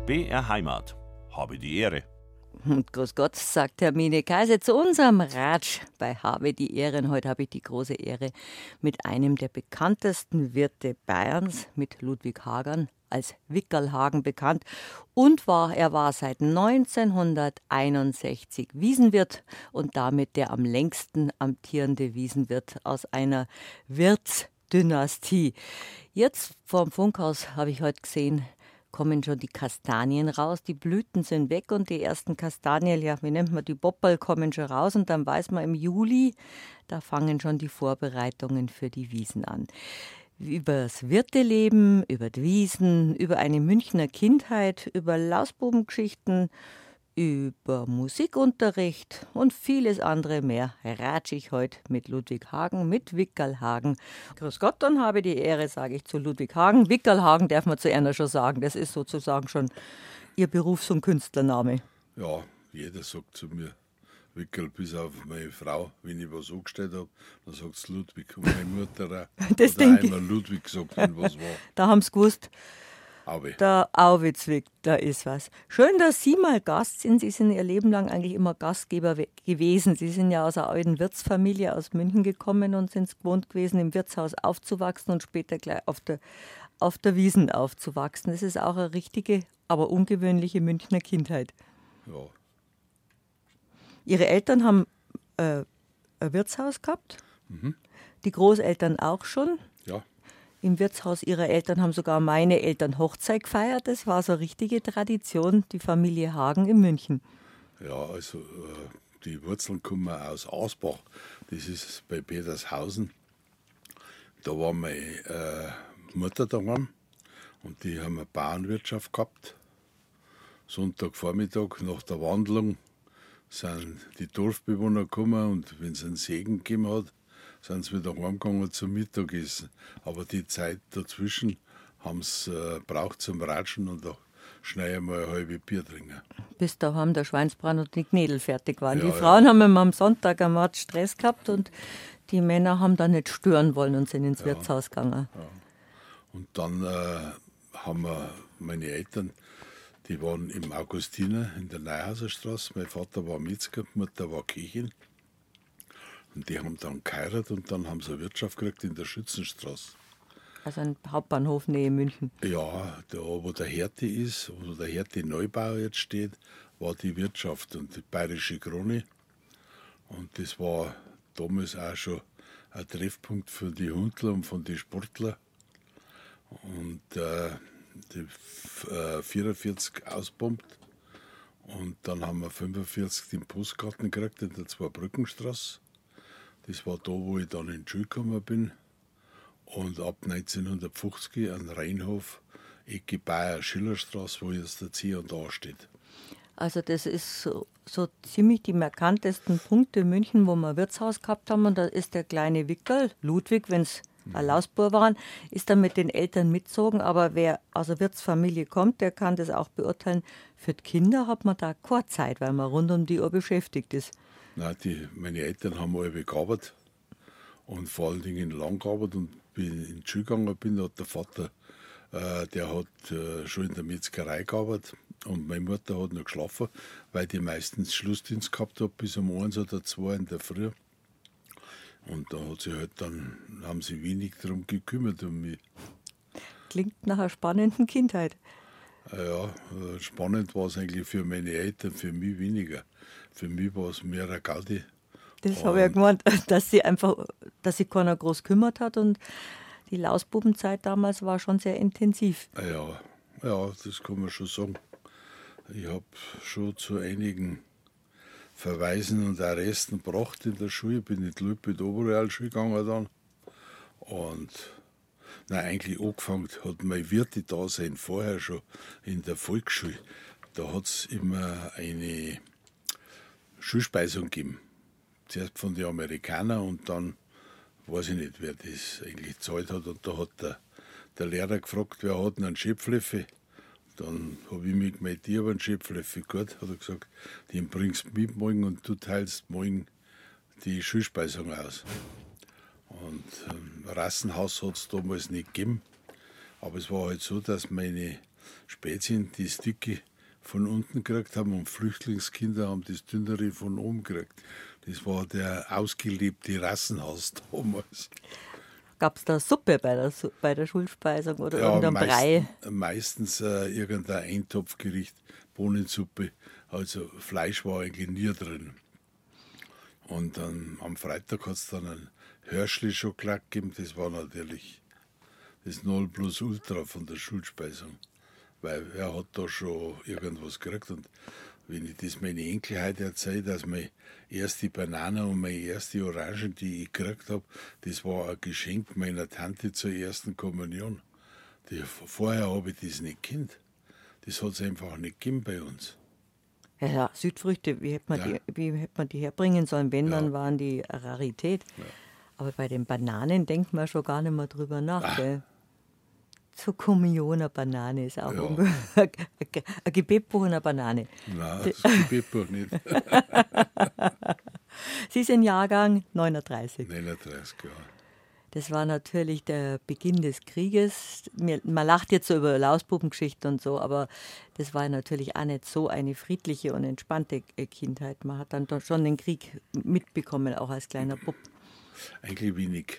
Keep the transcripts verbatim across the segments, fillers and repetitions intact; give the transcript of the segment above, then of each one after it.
B R Heimat. Habe die Ehre. Und grüß Gott, sagt Hermine Kaiser zu unserem Ratsch bei Habe die Ehre. Und heute habe ich die große Ehre, mit einem der bekanntesten Wirte Bayerns, mit Ludwig Hagen, als Wickerlhagen bekannt. Und war, er war seit neunzehnhunderteinundsechzig Wiesenwirt und damit der am längsten amtierende Wiesenwirt aus einer Wirtsdynastie. Jetzt vorm Funkhaus habe ich heute gesehen, kommen schon die Kastanien raus, die Blüten sind weg und die ersten Kastanien, ja, wie nennt man die, Bopperl kommen schon raus und dann weiß man im Juli, da fangen schon die Vorbereitungen für die Wiesen an. Über das Wirteleben, über die Wiesen, über eine Münchner Kindheit, über Lausbubengeschichten, über Musikunterricht und vieles andere mehr ratsch ich heute mit Ludwig Hagen, mit Wickerlhagen. Grüß Gott, dann habe ich die Ehre, sage ich zu Ludwig Hagen. Wickerlhagen darf man zu einer schon sagen, das ist sozusagen schon Ihr Berufs- und Künstlername. Ja, jeder sagt zu mir Wickel, bis auf meine Frau, wenn ich was angestellt habe, dann sagt es Ludwig. Und meine Mutter auch. Das hat denke einmal Ludwig gesagt, wenn was war. Da haben sie gewusst, Aber der Auwitzwig, da ist was. Schön, dass Sie mal Gast sind. Sie sind Ihr Leben lang eigentlich immer Gastgeber we- gewesen. Sie sind ja aus einer alten Wirtsfamilie aus München gekommen und sind es gewohnt gewesen, im Wirtshaus aufzuwachsen und später gleich auf der, auf der Wiesn aufzuwachsen. Das ist auch eine richtige, aber ungewöhnliche Münchner Kindheit. ja, Ihre Eltern haben äh, ein Wirtshaus gehabt, Mhm. die Großeltern auch schon. ja, Im Wirtshaus ihrer Eltern haben sogar meine Eltern Hochzeit gefeiert. Das war so eine richtige Tradition, die Familie Hagen in München. ja, also äh, die Wurzeln kommen aus Asbach. Das ist bei Petershausen. Da war meine äh, Mutter daheim und die haben eine Bauernwirtschaft gehabt. Sonntagvormittag nach der Wandlung sind die Dorfbewohner gekommen und wenn es einen Segen gegeben hat, sind sie wieder heimgegangen zum Mittagessen. Aber die Zeit dazwischen haben sie äh, braucht zum Ratschen und da schnell einmal ein halbes Bier trinken. Bis daheim der Schweinsbraten und die Knädel fertig waren. Ja, die ja. Frauen haben immer am Sonntag am Markt Stress gehabt und die Männer haben da nicht stören wollen und sind ins Wirtshaus gegangen. Und dann äh, haben wir meine Eltern, die waren im Augustiner in der Neuhauserstraße. Mein Vater war Metzger, die Mutter war Köchin. Und die haben dann geheiratet und dann haben sie eine Wirtschaft gekriegt in der Schützenstraße. Also ein Hauptbahnhof nähe München. Ja, da wo der Hertie ist, wo der Hertie Neubau jetzt steht, war die Wirtschaft und die Bayerische Krone. Und das war damals auch schon ein Treffpunkt für die Hundler und von den Sportler. Und äh, die f- äh, vierundvierzig ausbombt. Und dann haben wir fünfundvierzig den Postgarten gekriegt in der Zweibrückenstraße. Das war da, wo ich dann in die Schule gekommen bin. Und ab neunzehnhundertfünfzig an Rheinhof, Ecke Bayer-Schillerstraße, wo jetzt der C und A steht. Also das ist so, so ziemlich die markantesten Punkte in München, wo wir ein Wirtshaus gehabt haben. Und da ist der kleine Wickel, Ludwig, wenn es ein Lausbur waren, ist dann mit den Eltern mitgezogen. Aber wer aus einer Wirtsfamilie kommt, der kann das auch beurteilen. Für die Kinder hat man da keine Zeit, weil man rund um die Uhr beschäftigt ist. Nein, die, meine Eltern haben alle gearbeitet und vor allen Dingen lang gearbeitet. Und bin in die Schule gegangen bin, hat der Vater, äh, der hat äh, schon in der Metzgerei gearbeitet. Und meine Mutter hat noch geschlafen, weil die meistens Schlussdienst gehabt hat, bis um eins oder zwei in der Früh. Und da hat sie halt dann, haben sie wenig darum gekümmert um mich. Klingt nach einer spannenden Kindheit. Ja, äh, spannend war es eigentlich für meine Eltern, für mich weniger. Für mich war es mehr eine Gaudi. Das habe ich ja gemeint, dass sie einfach, dass sich keiner groß gekümmert hat und die Lausbubenzeit damals war schon sehr intensiv. Ja, ja, das kann man schon sagen. Ich habe schon zu einigen Verweisen und Arresten gebracht in der Schule. Ich bin in die Lübbe Oberrealschule gegangen dann. Und nein, eigentlich angefangen hat mein Wirte-Dasein vorher schon in der Volksschule. Da hat es immer eine Schulspeisung gegeben. Zuerst von den Amerikanern und dann weiß ich nicht, wer das eigentlich gezahlt hat. Und da hat der, der Lehrer gefragt, wer hat denn einen Schöpflöffel? Dann habe ich mich gemeint, ich habe einen Schöpflöffel. Gut, hat er gesagt, den bringst du mit morgen und du teilst morgen die Schulspeisung aus. Und ein Rassenhaus hat es damals nicht gegeben. Aber es war halt so, dass meine Spätzchen das Dicke von unten gekriegt haben und Flüchtlingskinder haben das Dünnere von oben gekriegt. Das war der ausgelebte Rassenhaus damals. Gab es da Suppe bei der, Su- bei der Schulspeisung oder Ja, irgendein Brei? meisten, meistens äh, irgendein Eintopfgericht, Bohnensuppe. Also Fleisch war eigentlich nie drin. Und dann am Freitag hat es dann ein Hörschli-Schokolade gegeben. Das war natürlich das Nonplusultra von der Schulspeisung. Weil er hat da schon irgendwas gekriegt. Und wenn ich das meinen Enkel heute erzähle, dass meine erste Banane und meine erste Orange, die ich gekriegt habe, das war ein Geschenk meiner Tante zur ersten Kommunion. Die, vorher habe ich das nicht gekannt. Das hat es einfach nicht gegeben bei uns. Ja, ja, Südfrüchte, wie hätte man, Ja. die, wie hätte man die herbringen sollen? Wenn, Ja. dann waren die eine Rarität. Aber bei den Bananen denkt man schon gar nicht mehr drüber nach. Gell? Zur Kommunion eine Banane ist auch Ja. ungefähr ein Gebetbuch und eine Banane. Nein, das Gebetbuch nicht. Sie sind Jahrgang neununddreißig. neununddreißig Jahre. Das war natürlich der Beginn des Krieges. Mir- Man lacht jetzt so über Lausbubengeschichten und so, aber das war natürlich auch nicht so eine friedliche und entspannte äh, Kindheit. Man hat dann doch schon den Krieg mitbekommen, auch als kleiner Bub. Eigentlich wenig.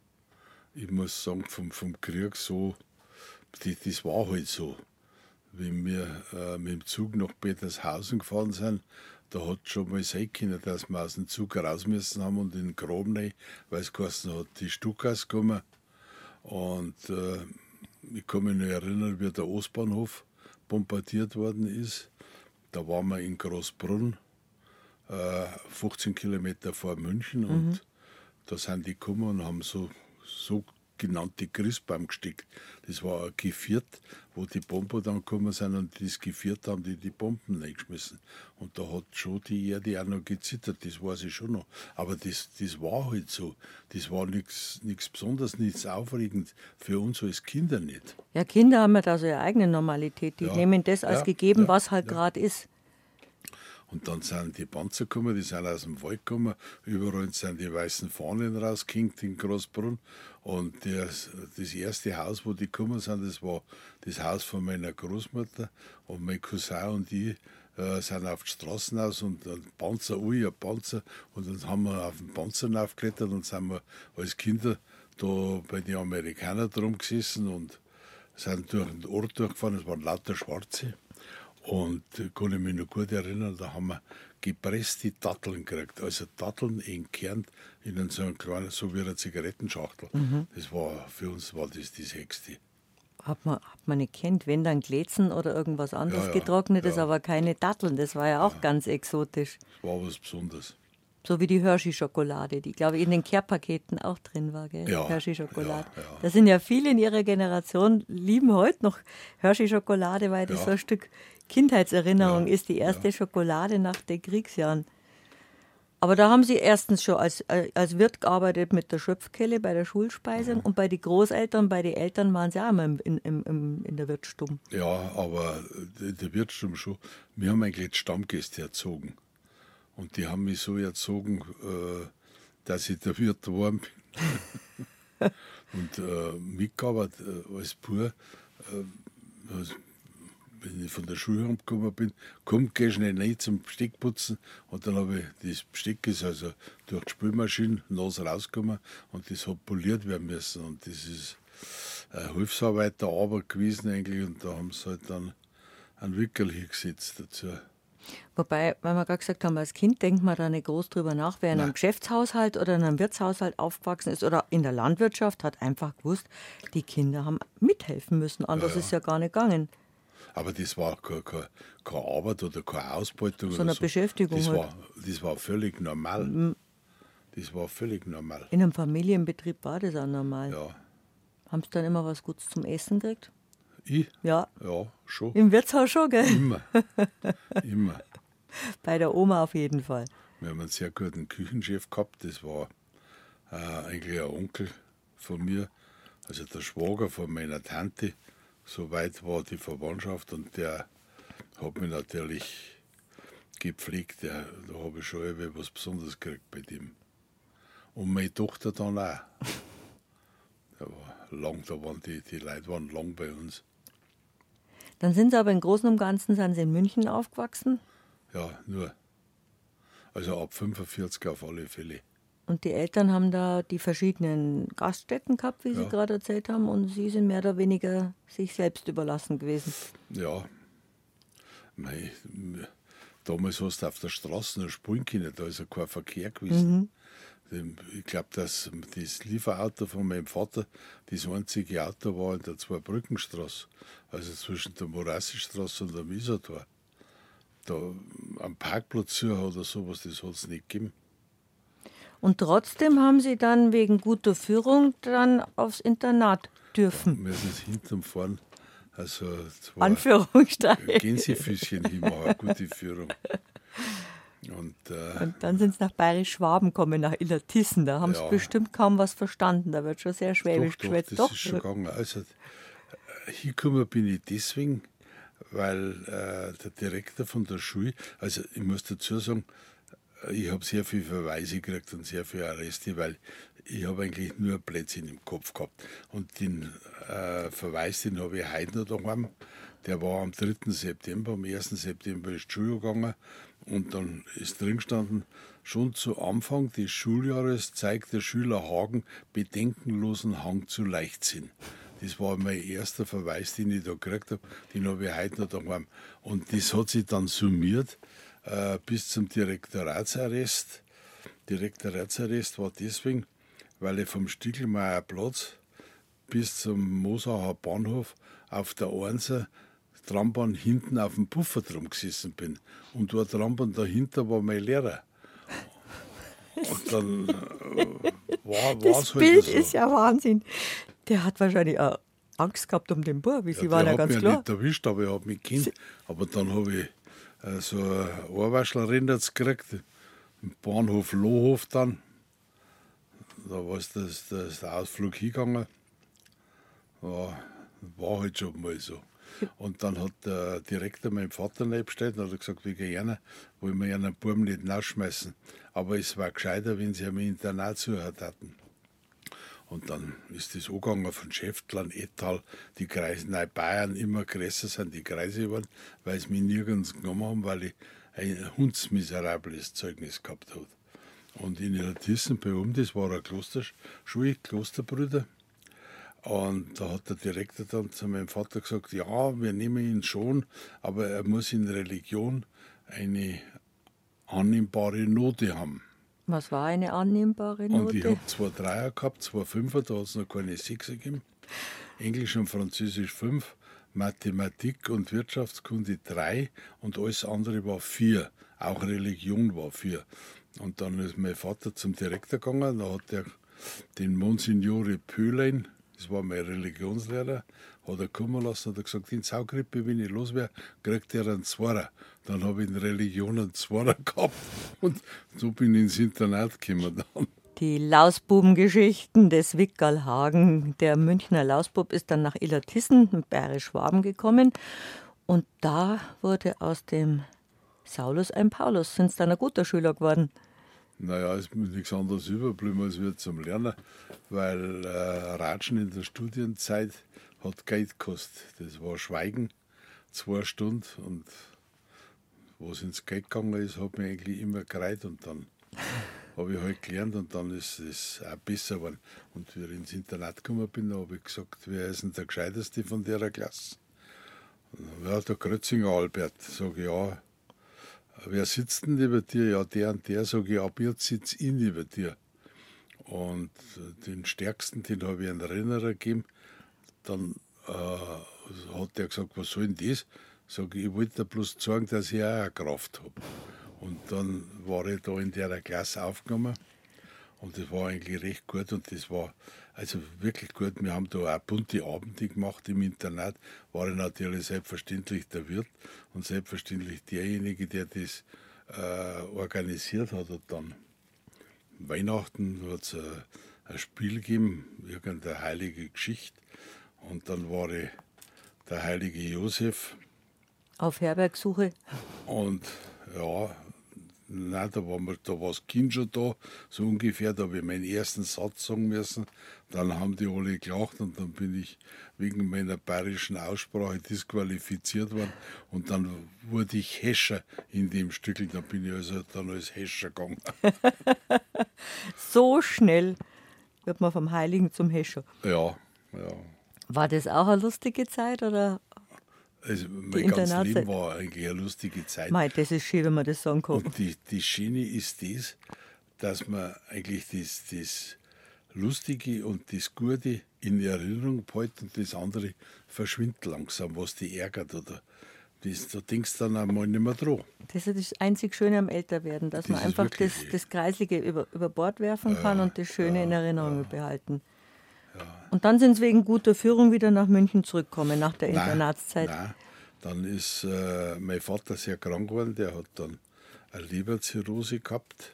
Ich muss sagen, vom, vom Krieg so, das, das war halt so. Wenn wir äh, mit dem Zug nach Petershausen gefahren sind, da hat schon mal sein können, dass wir aus dem Zug raus müssen haben und in den Graben rein, weil es geheißen hat, die Stuckhaus kommen. Und äh, ich kann mich noch erinnern, wie der Ostbahnhof bombardiert worden ist. Da waren wir in Großbrunn, äh, fünfzehn Kilometer vor München. Und da sind die gekommen und haben so, so genannte Christbaum gesteckt. Das war ein Geviert, wo die Bomber dann gekommen sind und das Geviert haben die die Bomben reingeschmissen. Und da hat schon die Erde auch noch gezittert, das weiß ich schon noch. Aber das, das war halt so. Das war nichts Besonderes, nichts Aufregendes. Für uns als Kinder nicht. Ja, Kinder haben ja da so ihre eigene Normalität. Die Ja. nehmen das als Ja, gegeben, ja, was halt ja. gerade ist. Und dann sind die Panzer gekommen, die sind aus dem Wald gekommen. Überall sind die weißen Fahnen rausgehängt in Großbrunn. Und das, das erste Haus, wo die gekommen sind, das war das Haus von meiner Großmutter. Und mein Cousin und ich äh, sind auf die Straßen aus und ein Panzer, ui, ein Panzer. Und dann haben wir auf den Panzer aufgeklettert und sind wir als Kinder da bei den Amerikanern drum gesessen und sind durch den Ort durchgefahren. Es waren lauter Schwarze. Und äh, kann ich mich noch gut erinnern, da haben wir gepresste Datteln gekriegt. Also Datteln entkernt in so einem kleinen, so wie eine Zigarettenschachtel. Das war, für uns war das das Höchste. Hat man, hat man nicht kennt, wenn dann Glätzen oder irgendwas anderes Ja, ja, getrocknetes, ja. aber keine Datteln. Das war ja auch ganz exotisch. Das war was Besonderes. So wie die Hershey-Schokolade, die, glaube ich, in den Care-Paketen auch drin war, gell? Ja, Hershey-Schokolade. ja, ja. Da sind ja viele in ihrer Generation, lieben heute noch Hershey-Schokolade, weil das Ja. so ein Stück Kindheitserinnerung Ja, ist, die erste Schokolade nach den Kriegsjahren. Aber da haben Sie erstens schon als, als Wirt gearbeitet mit der Schöpfkelle bei der Schulspeisung und bei den Großeltern, bei den Eltern waren Sie auch immer in, in, in, in der Wirtsstube. Ja, aber der, der Wirtschaft schon. Wir haben eigentlich die Stammgäste erzogen. Und die haben mich so erzogen, äh, dass ich der Wirt geworden bin. Und äh, mitgearbeitet äh, als Bub, äh, als, wenn ich von der Schule heimgekommen bin, komm, geh schnell rein zum Besteckputzen. Und dann habe ich das Besteck ist also durch die Spülmaschine nass rausgekommen und das hat poliert werden müssen. Und das ist eine Hilfsarbeiterarbeit gewesen eigentlich. Und da haben sie halt dann einen Wickel hingesetzt dazu. Wobei, weil wir gerade gesagt haben, als Kind denkt man da nicht groß drüber nach, wer in einem Nein. Geschäftshaushalt oder in einem Wirtshaushalt aufgewachsen ist oder in der Landwirtschaft, hat einfach gewusst, die Kinder haben mithelfen müssen, anders Ja, ja. ist ja gar nicht gegangen. Aber das war keine, keine, keine Arbeit oder keine Ausbeutung. So oder eine so. Beschäftigung Das halt. war, das war völlig normal. Das war völlig normal. In einem Familienbetrieb war das auch normal. Ja. Haben Sie dann immer was Gutes zum Essen gekriegt? Ich? Ja, Ja, schon. im Wirtshaus schon, gell? Immer. Immer. Bei der Oma auf jeden Fall. Wir haben einen sehr guten Küchenchef gehabt. Das war äh, eigentlich ein Onkel von mir, also der Schwager von meiner Tante. So weit war die Verwandtschaft und der hat mich natürlich gepflegt. Der, da habe ich schon irgendwie was Besonderes gekriegt bei dem. Und meine Tochter dann auch. Da war lang, da waren die, die Leute waren lang bei uns. Dann sind Sie aber im Großen und Ganzen sind Sie in München aufgewachsen? Ja, nur. Also ab fünfundvierzig auf alle Fälle. Und die Eltern haben da die verschiedenen Gaststätten gehabt, wie Sie Ja. gerade erzählt haben, und Sie sind mehr oder weniger sich selbst überlassen gewesen. Ja. Mei, damals hast du auf der Straße noch spielen können, da ist ja kein Verkehr gewesen. Mhm. Ich glaube, dass das Lieferauto von meinem Vater das einzige Auto war in der Zweibrückenstraße, also zwischen der Morassi-Straße und dem Isartor. Da am Parkplatz oder sowas, das hat es nicht gegeben. Und trotzdem haben Sie dann wegen guter Führung dann aufs Internat dürfen. Wir sind hinterm Fahren, also zwei Anführungszeichen. Gänsefüßchen hinmachen, gute Führung. Und, äh, Und dann sind Sie nach Bayerisch-Schwaben gekommen, nach Illertissen. Da haben Ja. Sie bestimmt kaum was verstanden. Da wird schon sehr schwäbisch doch, doch, geschwätzt. das Doch, ist schon gegangen. Also, äh, hingekommen bin ich deswegen, weil äh, der Direktor von der Schule, also ich muss dazu sagen, ich habe sehr viele Verweise gekriegt und sehr viele Arreste, weil ich habe eigentlich nur Blödsinn im Kopf gehabt. Und den äh, Verweis, den habe ich heute noch daheim. Der war am dritten September, am ersten September ist die Schule gegangen und dann ist drin gestanden, schon zu Anfang des Schuljahres zeigt der Schüler Hagen bedenkenlosen Hang zu Leichtsinn. Das war mein erster Verweis, den ich da gekriegt habe, den habe ich heute noch daheim. Und das hat sich dann summiert äh, bis zum Direktoratsarrest. Direktoratsarrest war deswegen, weil ich vom Stiegelmeier Platz bis zum Mosacher Bahnhof auf der Einser Trambahn hinten auf dem Puffer drum gesessen bin. Und dort Trambahn dahinter war mein Lehrer. Und dann äh, war das es Bild halt so. ist ja Wahnsinn. Der hat wahrscheinlich auch Angst gehabt um den Bub, wie Sie Ja, waren der ja hat ganz mich klar. nicht erwischt, aber er hat mich gekannt. Aber dann habe ich äh, so eine Ohrwaschlerin jetzt gekriegt, im Bahnhof Lohhof dann. Da war es das, das der Ausflug hingegangen. Ja, war halt schon mal so. Und dann hat der Direktor meinen Vater neben und hat gesagt, wie gerne, wollen wir einen Buben nicht rausschmeißen. Aber es war gescheiter, wenn sie am Internat zuhört hatten. Und dann ist das angegangen von Schäftlern, Ettal, die Kreise, nein, Bayern immer größer sind die Kreise geworden, weil sie mich nirgends genommen haben, weil ich ein hundsmiserables Zeugnis gehabt habe. Und in Illertissen bei uns, das war eine Klosterschule, Klosterbrüder. Und da hat der Direktor dann zu meinem Vater gesagt, ja, wir nehmen ihn schon, aber er muss in Religion eine annehmbare Note haben. Was war eine annehmbare Note? Und ich habe zwei Dreier gehabt, zwei Fünfer, da hat es noch keine Sechser gegeben. Englisch und Französisch fünf, Mathematik und Wirtschaftskunde drei und alles andere war vier. Auch Religion war vier. Und dann ist mein Vater zum Direktor gegangen, da hat er den Monsignore Pöhlein, das war mein Religionslehrer, hat er kommen lassen und hat gesagt, in Saugrippe, wenn ich los wäre, kriegt er einen Zweier. Dann habe ich in Religion einen Zweier gehabt und so bin ich ins Internat gekommen dann. Die Lausbubengeschichten des Wickerl Hagen. Der Münchner Lausbub ist dann nach Illertissen, in Bayerisch-Schwaben gekommen. Und da wurde aus dem Saulus ein Paulus. Sind Sie dann ein guter Schüler geworden? Naja, es ist mir nichts anderes überblieben als wir zum Lernen, weil äh, Ratschen in der Studienzeit hat Geld gekostet. Das war Schweigen, zwei Stunden und was ins Geld gegangen ist, hat mir eigentlich immer gereiht und dann habe ich halt gelernt und dann ist es auch besser geworden. Und wie ich ins Internat gekommen bin, habe ich gesagt, wer ist denn der Gescheiteste von der Klasse? Ja, der Grötzinger Albert. Sage ich, ja. Wer sitzt denn neben dir? Ja, der und der. Sage ich, ab jetzt sitze ich neben dir. Und den stärksten, den habe ich einen Rennerer gegeben. Dann äh, hat der gesagt, was soll denn das? Sage ich, ich wollte dir bloß zeigen, dass ich auch eine Kraft habe. Und dann war ich da in der Klasse aufgenommen. Und das war eigentlich recht gut und das war also wirklich gut. Wir haben da auch bunte Abende gemacht im Internat. War ich natürlich selbstverständlich der Wirt und selbstverständlich derjenige, der das äh, organisiert hat. Und dann Weihnachten hat es äh, ein Spiel gegeben, irgendeine heilige Geschichte. Und dann war ich der heilige Josef. Auf Herbergsuche. Und ja, Nein, da war, mir, da war das Kind schon da, so ungefähr. Da habe ich meinen ersten Satz sagen müssen. Dann haben die alle gelacht und dann bin ich wegen meiner bayerischen Aussprache disqualifiziert worden. Und dann wurde ich Hescher in dem Stückel. Dann bin ich also dann als Hescher gegangen. So schnell wird man vom Heiligen zum Hescher. Ja, ja. War das auch eine lustige Zeit oder? Also mein ganzes Leben war eigentlich eine lustige Zeit. Mei, das ist schön, wenn man das sagen kann. Und die, die Schiene ist das, dass man eigentlich das, das Lustige und das Gute in Erinnerung behält und das andere verschwindet langsam, was dich ärgert. Oder das, da denkst du dann einmal nicht mehr dran. Das ist das einzig Schöne am Älterwerden, dass Das man ist einfach wirklich, das, das Kreislige über, über Bord werfen kann Ja, und das Schöne ja, in Erinnerung ja. behalten. Und dann sind sie wegen guter Führung wieder nach München zurückgekommen, nach der Nein, Internatszeit. Nein. Dann ist äh, mein Vater sehr krank geworden, der hat dann eine Leberzirrhose gehabt,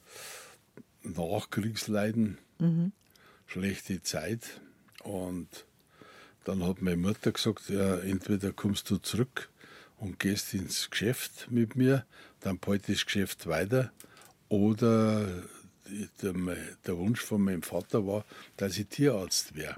Nachkriegsleiden, Mhm. schlechte Zeit. Und dann hat meine Mutter gesagt, ja, entweder kommst du zurück und gehst ins Geschäft mit mir, dann behalte ich das Geschäft weiter, oder der, der Wunsch von meinem Vater war, dass ich Tierarzt wäre.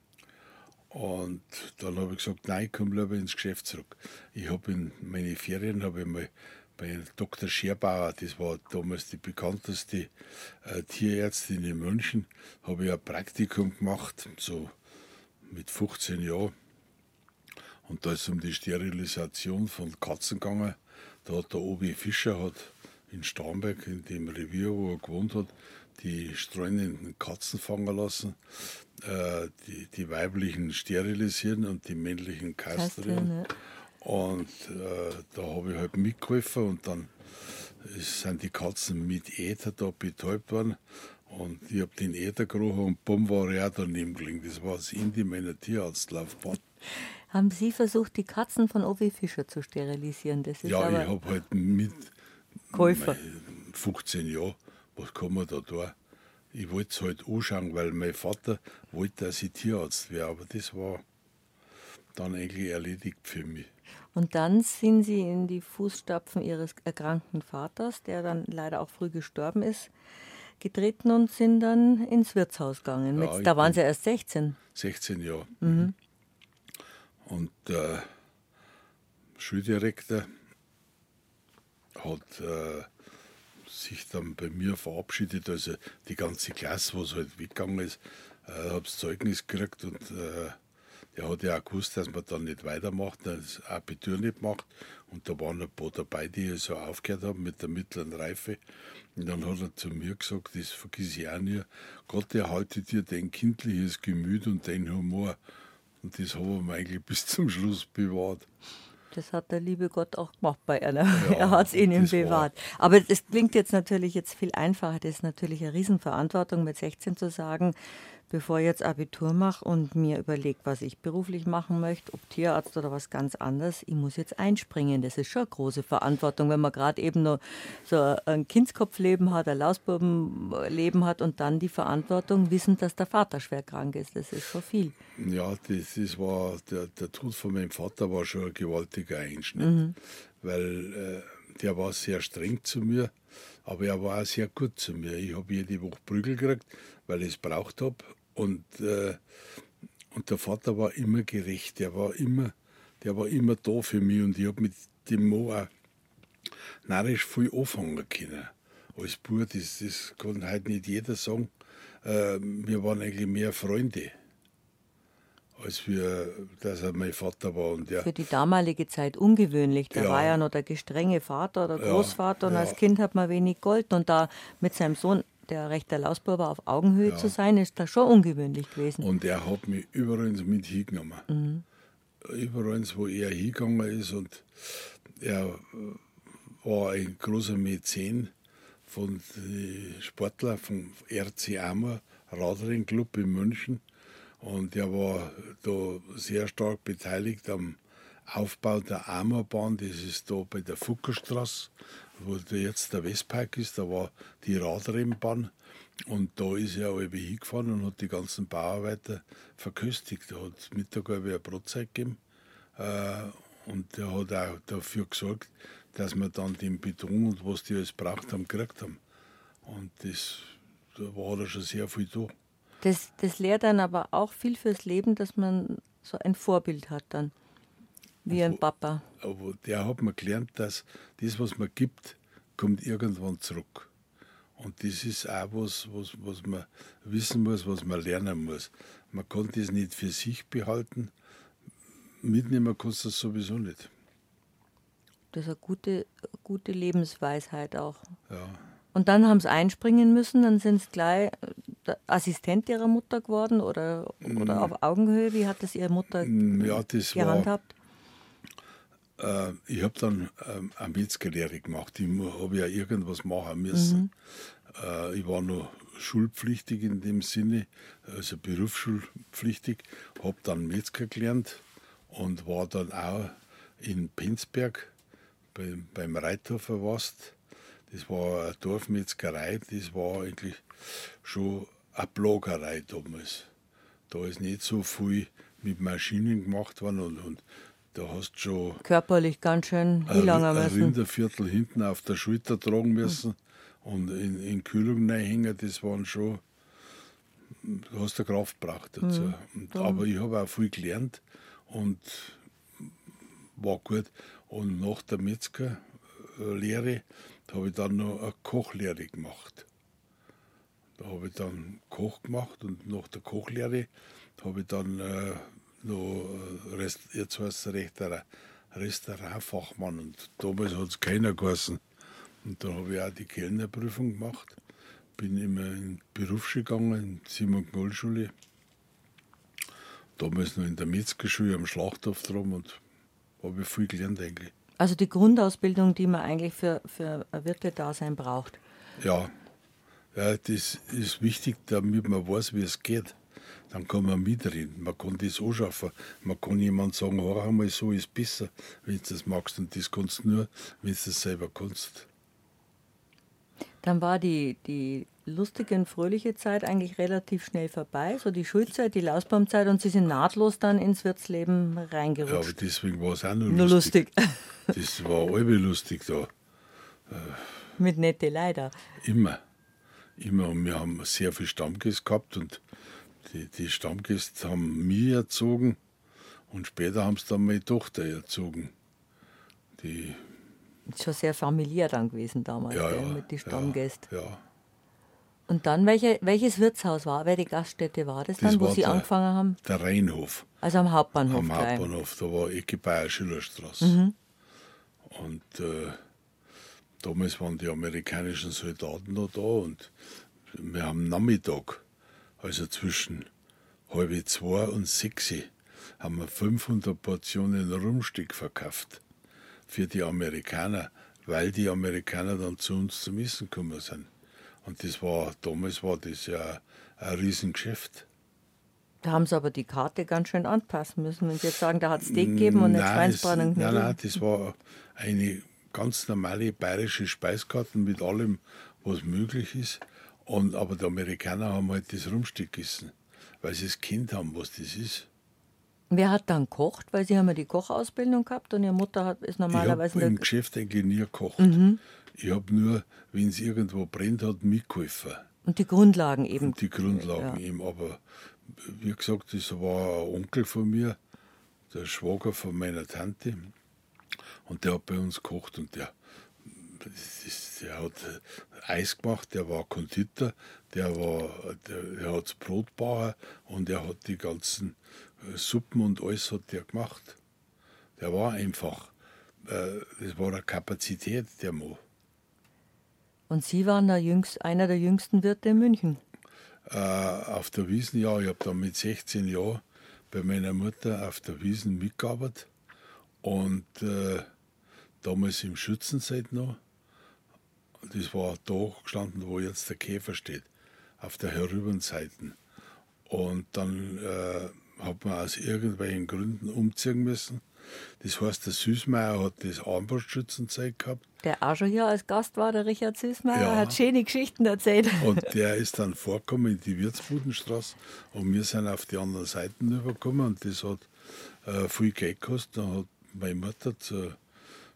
Und dann habe ich gesagt, nein, ich komme lieber ins Geschäft zurück. Ich habe in meine Ferien habe ich mal bei Doktor Scherbauer, das war damals die bekannteste äh, Tierärztin in München, habe ich ein Praktikum gemacht, so mit fünfzehn Jahren. Und da ist es um die Sterilisation von Katzen gegangen. Da hat der Obi Fischer hat in Starnberg, in dem Revier, wo er gewohnt hat, die streunenden Katzen fangen lassen, äh, die, die weiblichen sterilisieren und die männlichen kastrieren. Und äh, da habe ich halt mitgeholfen und dann ist, sind die Katzen mit Äther da betäubt worden. Und ich habe den Äther gerochen und bumm war er auch daneben gelegen. Das war das Ende meiner Tierarztlaufbahn. Haben Sie versucht, die Katzen von Ovi Fischer zu sterilisieren? Das ist Ja, aber ich habe halt mit Käufer. fünfzehn Jahren, was kann man da tun? Ich wollte es halt anschauen, weil mein Vater wollte, dass ich Tierarzt wäre. Aber das war dann eigentlich erledigt für mich. Und dann sind Sie in die Fußstapfen Ihres erkrankten Vaters, der dann leider auch früh gestorben ist, getreten und sind dann ins Wirtshaus gegangen. Ja, Mit, da ich waren bin Sie erst sechzehn. sechzehn Jahre. Mhm. Und der Schuldirektor hat äh, sich dann bei mir verabschiedet, also die ganze Klasse, was halt weggegangen ist, äh, habe das Zeugnis gekriegt und äh, der hat ja auch gewusst, dass man dann nicht weitermacht, das Abitur nicht macht. Und da waren ein paar dabei, die so aufgehört haben mit der mittleren Reife. Und dann hat er zu mir gesagt, das vergiss ich auch nie, Gott erhalte dir dein kindliches Gemüt und dein Humor. Und das haben wir eigentlich bis zum Schluss bewahrt. Das hat der liebe Gott auch gemacht bei einer. Ja, er hat es ihnen das war- bewahrt. Aber das klingt jetzt natürlich jetzt viel einfacher. Das ist natürlich eine Riesenverantwortung, mit sechzehn zu sagen, bevor ich jetzt Abitur mache und mir überlege, was ich beruflich machen möchte, ob Tierarzt oder was ganz anderes, ich muss jetzt einspringen. Das ist schon eine große Verantwortung, wenn man gerade eben noch so ein Kindskopfleben hat, ein Lausbubenleben hat und dann die Verantwortung, wissend, dass der Vater schwer krank ist. Das ist schon viel. Ja, das, das war, der, der Tod von meinem Vater war schon ein gewaltiger Einschnitt, weil äh, der war sehr streng zu mir, aber er war auch sehr gut zu mir. Ich habe jede Woche Prügel gekriegt, weil ich es braucht habe. Und, äh, und der Vater war immer gerecht, der war immer, der war immer da für mich und ich habe mit dem Mo auch narrisch viel anfangen können. Als Bub, das, das kann heute nicht jeder sagen. Äh, wir waren eigentlich mehr Freunde, als wir, dass er mein Vater war. Und der, Für die damalige Zeit ungewöhnlich. Da Ja. war ja noch der gestrenge Vater oder Ja, Großvater und ja. als Kind hat man wenig Gold. Und da mit seinem Sohn, der recht der Lausbub war, auf Augenhöhe Ja. zu sein, ist da schon ungewöhnlich gewesen. und er hat mich überall mit hingenommen. Mhm. Überall, wo er hingegangen ist. Und er war ein großer Mäzen von den Sportlern vom R C Amur, Radrennklub in München. Und er war da sehr stark beteiligt am Aufbau der Amurbahn. Das ist da bei der Fuckerstraße, wo da jetzt der Westpark ist. Da war die Radrennbahn. Und da ist er alle hingefahren und hat die ganzen Bauarbeiter verköstigt. Da hat es Mittag eine Brotzeit gegeben. Äh, und er hat auch dafür gesorgt, dass wir dann den Beton und was die alles braucht haben, gekriegt haben. Und das, da war da schon sehr viel da. Das, das lehrt dann aber auch viel fürs Leben, dass man so ein Vorbild hat dann, wie ein Papa. Aber der hat mir gelernt, dass das, was man gibt, kommt irgendwann zurück. Und das ist auch was, was, was man wissen muss, was man lernen muss. Man kann das nicht für sich behalten, mitnehmen kannst du das sowieso nicht. Das ist eine gute, gute Lebensweisheit auch. Ja. Und dann haben sie einspringen müssen, dann sind sie gleich der Assistent ihrer Mutter geworden oder, oder Mm. auf Augenhöhe. Wie hat das ihre Mutter Ja, das war, gehandhabt? äh, ich habe dann ähm, eine Metzgerlehre gemacht. Ich habe ja irgendwas machen müssen. Äh, ich war noch schulpflichtig in dem Sinne, also berufsschulpflichtig, habe dann Metzger gelernt und war dann auch in Penzberg bei, beim Reithofer Wast. Das war eine Dorfmetzgerei, das war eigentlich schon eine Plagerei damals. Da ist nicht so viel mit Maschinen gemacht worden und, und da hast du schon Körperlich ganz schön ein, hinlangen ein müssen. Rinderviertel hinten auf der Schulter tragen müssen und in, in Kühlung reinhängen, das waren schon, du hast eine Kraft gebraucht dazu. Und, aber ich habe auch viel gelernt und war gut. Und nach der Metzgerlehre habe ich dann noch eine Kochlehre gemacht. Da habe ich dann Koch gemacht und nach der Kochlehre habe ich dann äh, noch, äh, Rest, jetzt heißt es recht, ein Restaurantfachmann. Und damals hat es keiner geheißen. Und da habe ich auch die Kellnerprüfung gemacht. Bin immer in die Berufsschule gegangen, in die Simon-Gnoll-Schule. Damals noch in der Metzgerschule am Schlachthof drum und habe ich viel gelernt eigentlich. Also die Grundausbildung, die man eigentlich für, für ein Wirtedasein braucht. Ja, ja, das ist wichtig, damit man weiß, wie es geht. Dann kann man mitreden, man kann das anschaffen. Man kann jemand sagen, hör einmal, so ist besser, wenn du das magst. Und das kannst du nur, wenn du das selber kannst. Dann war die, die lustige und fröhliche Zeit eigentlich relativ schnell vorbei, so die Schulzeit, die Lausbaumzeit, und Sie sind nahtlos dann ins Wirtsleben Ja, aber reingerutscht. deswegen war es auch noch Nur lustig. lustig. Das war alle lustig da. Mit nette Leider. Immer. Immer. Und wir haben sehr viel Stammgäste gehabt und die, die Stammgäste haben mich erzogen und später haben sie dann meine Tochter erzogen. Die, Ist schon sehr familiär dann gewesen damals, ja, gell, ja, mit den ja, Stammgästen. ja. Und dann, welche, welches Wirtshaus war, welche Gaststätte war das dann, Das wo war Sie der- angefangen haben? Der Rheinhof Also am Hauptbahnhof am gleich. Hauptbahnhof, da war Ecke Bayer-Schillerstraße. Mhm. Und äh, damals waren die amerikanischen Soldaten noch da und wir haben Nachmittag, also zwischen halb zwei und sechs, haben wir fünfhundert Portionen Rumsteak verkauft für die Amerikaner, weil die Amerikaner dann zu uns zum Essen gekommen sind. Und das war, damals war das ja ein Riesengeschäft. Da haben Sie aber die Karte ganz schön anpassen müssen, wenn Sie jetzt sagen, da hat es Steak gegeben und nicht Nein, Schweinsbraten es- und Nein, Knödel. nein, das war eine ganz normale bayerische Speiskarte mit allem, was möglich ist. Und, aber die Amerikaner haben halt das Rumsteak gegessen, weil sie es kennt haben, was das ist. Wer hat dann gekocht? Weil Sie haben ja die Kochausbildung gehabt und Ihre Mutter hat, ist Ich habe normalerweise im in der... Geschäft eigentlich nie gekocht. Ich habe nur, wenn es irgendwo brennt hat, mitgeholfen. Und die Grundlagen eben. Und die Grundlagen Ja. eben. Aber wie gesagt, das war ein Onkel von mir, der Schwager von meiner Tante. Und der hat bei uns gekocht und der, das ist, der hat Eis gemacht, der war Konditor, der, war, der, der hat das Brot gebacken und er hat die ganzen äh, Suppen und alles hat der gemacht. Der war einfach, äh, das war eine Kapazität, der Mann. Und Sie waren der jüngst, einer der jüngsten Wirte in München. Äh, auf der Wiesn, ja, ich habe dann mit sechzehn Jahren bei meiner Mutter auf der Wiesn mitgearbeitet und äh, damals im Schützenzeit noch. Das war da gestanden, wo jetzt der Käfer steht, auf der Herübenseite. Und dann äh, hat man aus irgendwelchen Gründen umziehen müssen. Das heißt, der Süßmeier hat das Armbrustschützenzeit gehabt. Der auch schon hier als Gast war, der Richard Süßmeier, Ja. hat schöne Geschichten erzählt. Und der ist dann vorgekommen in die Wirtsbudenstraße und wir sind auf die anderen Seiten übergekommen und das hat äh, viel Geld gekostet. Dann hat meine Mutter zur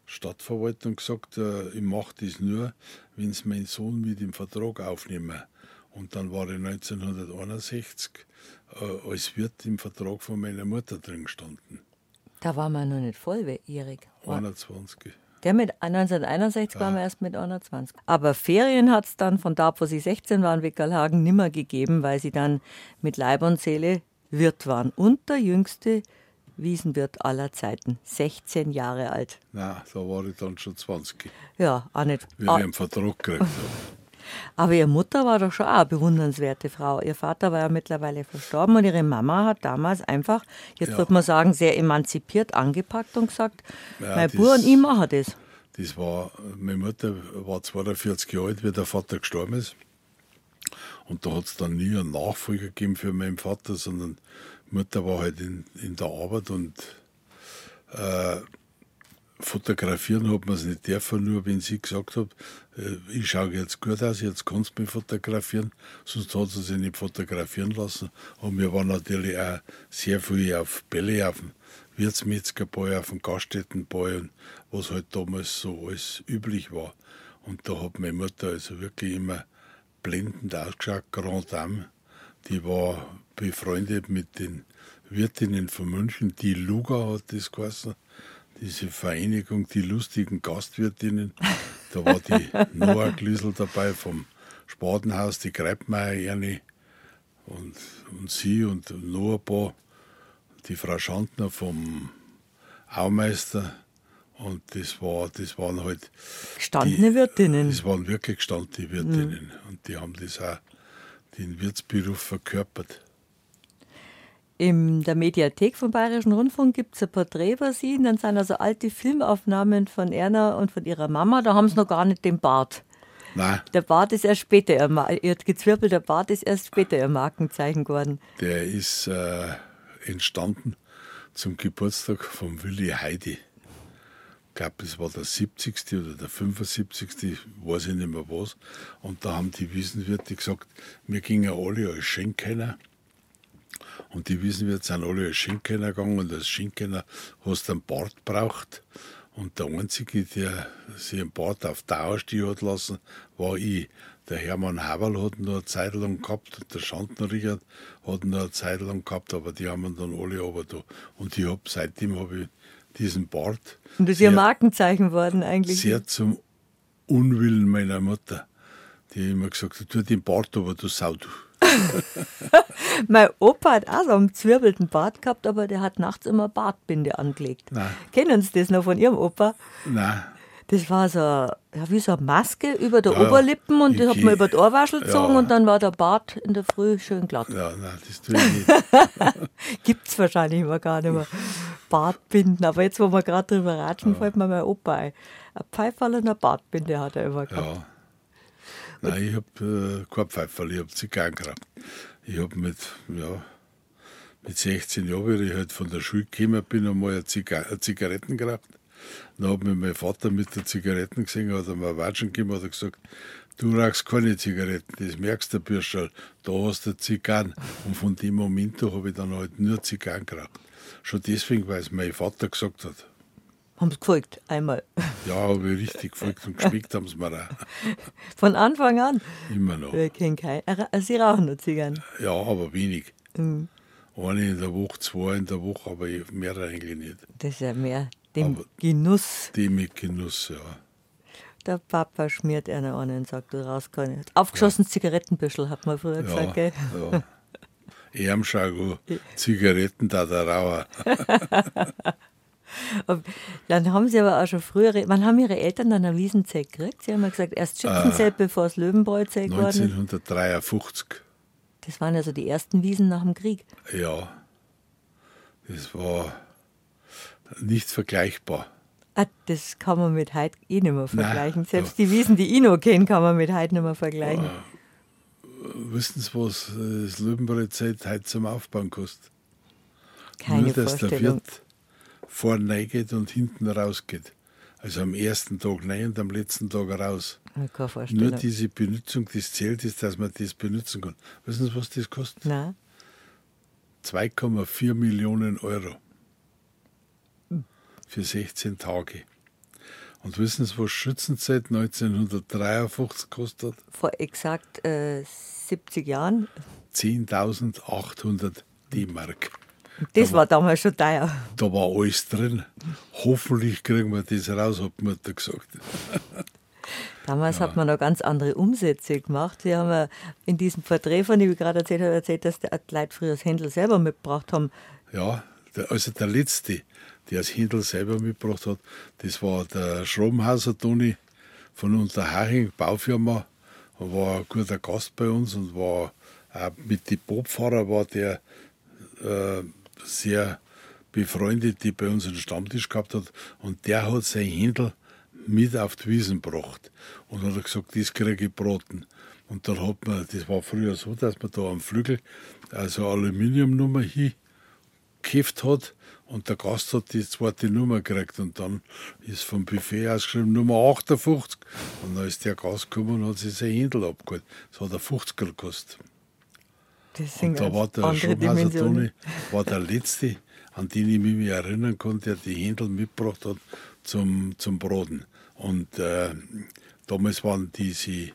Stadtverwaltung gesagt, äh, ich mache das nur, wenn sie meinen Sohn mit im Vertrag aufnehmen. Und dann war ich neunzehnhunderteinundsechzig äh, als Wirt im Vertrag von meiner Mutter drin gestanden. Da war man noch nicht volljährig. einundzwanzig. Der mit neunzehnhunderteinundsechzig ja. Waren wir erst mit einundzwanzig. Aber Ferien hat es dann von da, wo sie sechzehn waren, Wickerlhagen, nimmer gegeben, weil sie dann mit Leib und Seele Wirt waren. Und der jüngste Wiesenwirt aller Zeiten, sechzehn Jahre alt. Nein, da war ich dann schon zwanzig. Ja, auch nicht. Wie ah. ich einen Vertrag gekriegt habe. Aber ihre Mutter war doch schon auch eine bewundernswerte Frau. Ihr Vater war ja mittlerweile verstorben und ihre Mama hat damals einfach, jetzt ja. würde man sagen, sehr emanzipiert angepackt und gesagt, ja, mein Bruder und ich machen das. Das war, meine Mutter war zweiundvierzig Jahre alt, wie der Vater gestorben ist. Und da hat es dann nie einen Nachfolger gegeben für meinen Vater, sondern die Mutter war halt in, in der Arbeit und äh, fotografieren hat man es nicht dürfen, nur wenn sie gesagt hat, äh, ich schaue jetzt gut aus, jetzt kannst du mich fotografieren, sonst hat sie sich nicht fotografieren lassen. Und wir waren natürlich auch sehr viel auf Bälle, auf dem Wirtsmetzgerball, auf dem Gaststättenball, und was halt damals so alles üblich war. Und da hat meine Mutter also wirklich immer blendend ausgeschaut, Grand Dame. Die war befreundet mit den Wirtinnen von München, die Luga hat das geheißen, diese Vereinigung, die lustigen Gastwirtinnen. Da war die Noah Glüssel dabei vom Spatenhaus, die Greibmeier Ernie und, und sie und noch ein paar, die Frau Schantner vom Aumeister. Und das, war, das waren halt gestandene die, Wirtinnen. Das waren wirklich gestandene Wirtinnen. Mhm. Und die haben das auch, den Wirtsberuf verkörpert. In der Mediathek vom Bayerischen Rundfunk gibt es ein Porträt über sie. Dann sind also alte Filmaufnahmen von Erna und von ihrer Mama. Da haben sie noch gar nicht den Bart. Nein. Der Bart ist erst später, ihr gezwirbelter Bart ist erst später ihr Markenzeichen geworden. Der ist äh, entstanden zum Geburtstag von Willi Heidi. Ich glaube, das war der siebzigste oder der fünfundsiebzigste, weiß ich nicht mehr was. Und da haben die Wiesenwirte gesagt, wir gingen alle als Schenkkenner. Und die Wiesenwirte sind alle als Schenkkenner gegangen und als Schenkkenner hast du einen Bart gebraucht. Und der Einzige, der sich einen Bart auf Dauer stehen hat lassen, war ich. Der Hermann Haberl hat ihn noch eine Zeit lang gehabt und der Schantner Richard hat ihn noch eine Zeit lang gehabt, aber die haben ihn dann alle aber da. Und ich hab, seitdem habe ich diesen Bart. Und das ist ihr Markenzeichen worden eigentlich? Sehr zum Unwillen meiner Mutter, die immer gesagt hat, tu den Bart aber, du Sau, du. Mein Opa hat auch so einen zwirbelten Bart gehabt, aber der hat nachts immer Bartbinde angelegt. Nein. Kennen Sie das noch von Ihrem Opa? Nein. Das war so, ja, wie so eine Maske über der ja, Oberlippen und die hat man über die Ohrwaschel gezogen ja. und dann war der Bart in der Früh schön glatt. Ja, nein, das tue ich nicht. Gibt es wahrscheinlich immer gar nicht mehr. Bartbinden, aber jetzt, wo wir gerade drüber ratschen, ja. fällt mir mein Opa ein. Ein Pfeiferl und eine Bartbinde hat er immer gehabt. Ja. Nein, ich habe äh, kein Pfeiferl, ich habe Zigarren geraucht. Ich habe mit, ja, mit sechzehn Jahren, wie ich halt von der Schule gekommen bin, einmal eine Ziga- eine Zigaretten geraucht. Dann hat mich mein Vater mit der Zigaretten gesehen, hat er mir Watschen gegeben, hat er gesagt, du rauchst keine Zigaretten, das merkst du, Bürscherl, da hast du Zigarren. Und von dem Moment an habe ich dann halt nur Zigarren geraucht. Schon deswegen, weil es mein Vater gesagt hat. Haben Sie gefolgt, einmal? Ja, habe ich richtig gefolgt und geschmeckt haben sie mir auch. Von Anfang an? Immer noch. Wir kennen keinen. Sie rauchen nur Zigarren? Ja, aber wenig. Mhm. Eine in der Woche, zwei in der Woche, aber mehr eigentlich nicht. Das ist ja mehr dem aber Genuss. Dem mit Genuss, ja. Der Papa schmiert einer an und sagt, du rauchst keine. Aufgeschossenes ja. Zigarettenbüschel, hat man früher ja, gesagt, gell? Ja. Ärmschau, Zigaretten, da der Rauer. Dann haben sie aber auch schon früher, wann haben ihre Eltern dann ein Wiesenzelt gekriegt? Sie haben ja gesagt, erst Schützenzelt, äh, bevor es Löwenbräuzelt geworden ist. neunzehnhundertdreiundfünfzig. Das waren also die ersten Wiesen nach dem Krieg. Ja, das war nicht vergleichbar. Ah, das kann man mit heute eh nicht mehr vergleichen. Nein, Selbst ja. die Wiesen, die ich noch kenne, kann man mit heute nicht mehr vergleichen. Äh, wissen Sie, was das Löwenbräuzelt heute zum Aufbauen kostet? Keine Nur, dass Vorstellung. der Wirt vorne reingeht und hinten rausgeht. Also am ersten Tag rein und am letzten Tag raus. Keine Vorstellung. Nur diese Benutzung des Zeltes, dass man das benutzen kann. Wissen Sie, was das kostet? Nein. zwei Komma vier Millionen Euro. Für sechzehn Tage. Und wissen Sie, was Schützenzeit neunzehnhundertdreiundfünfzig gekostet hat? Vor exakt äh, siebzig Jahren. zehntausendachthundert D-Mark. Das Da war damals schon teuer. Da war alles drin. Hoffentlich kriegen wir das raus, hat die Mutter gesagt. Damals hat man noch ganz andere Umsätze gemacht. Sie haben ja in diesem Porträt, von dem ich gerade erzählt habe, erzählt, dass die Leute früher das Händel selber mitgebracht haben. Ja, der, also der Letzte, der das Händel selber mitgebracht hat, das war der Schrobenhauser Toni von Unterhaching, Baufirma. Er war ein guter Gast bei uns und war auch mit den Bobfahrer war der äh, sehr befreundet, die bei uns einen Stammtisch gehabt hat. Und der hat sein Händel mit auf die Wiesen gebracht. Und hat er gesagt, das kriege ich gebraten. Und dann hat man, das war früher so, dass man da am Flügel also eine Aluminiumnummer hingeheftet hat und der Gast hat die zweite Nummer gekriegt und dann ist vom Buffet ausgeschrieben Nummer achtundfünfzig und dann ist der Gast gekommen und hat sich sein Händel abgeholt. Das hat er fünfziger gekostet. Das sind Und da war der Schrobenhauser Toni war der Letzte, an den ich mich erinnern konnte, der die Händel mitgebracht hat zum, zum Braten. Und äh, damals waren diese äh,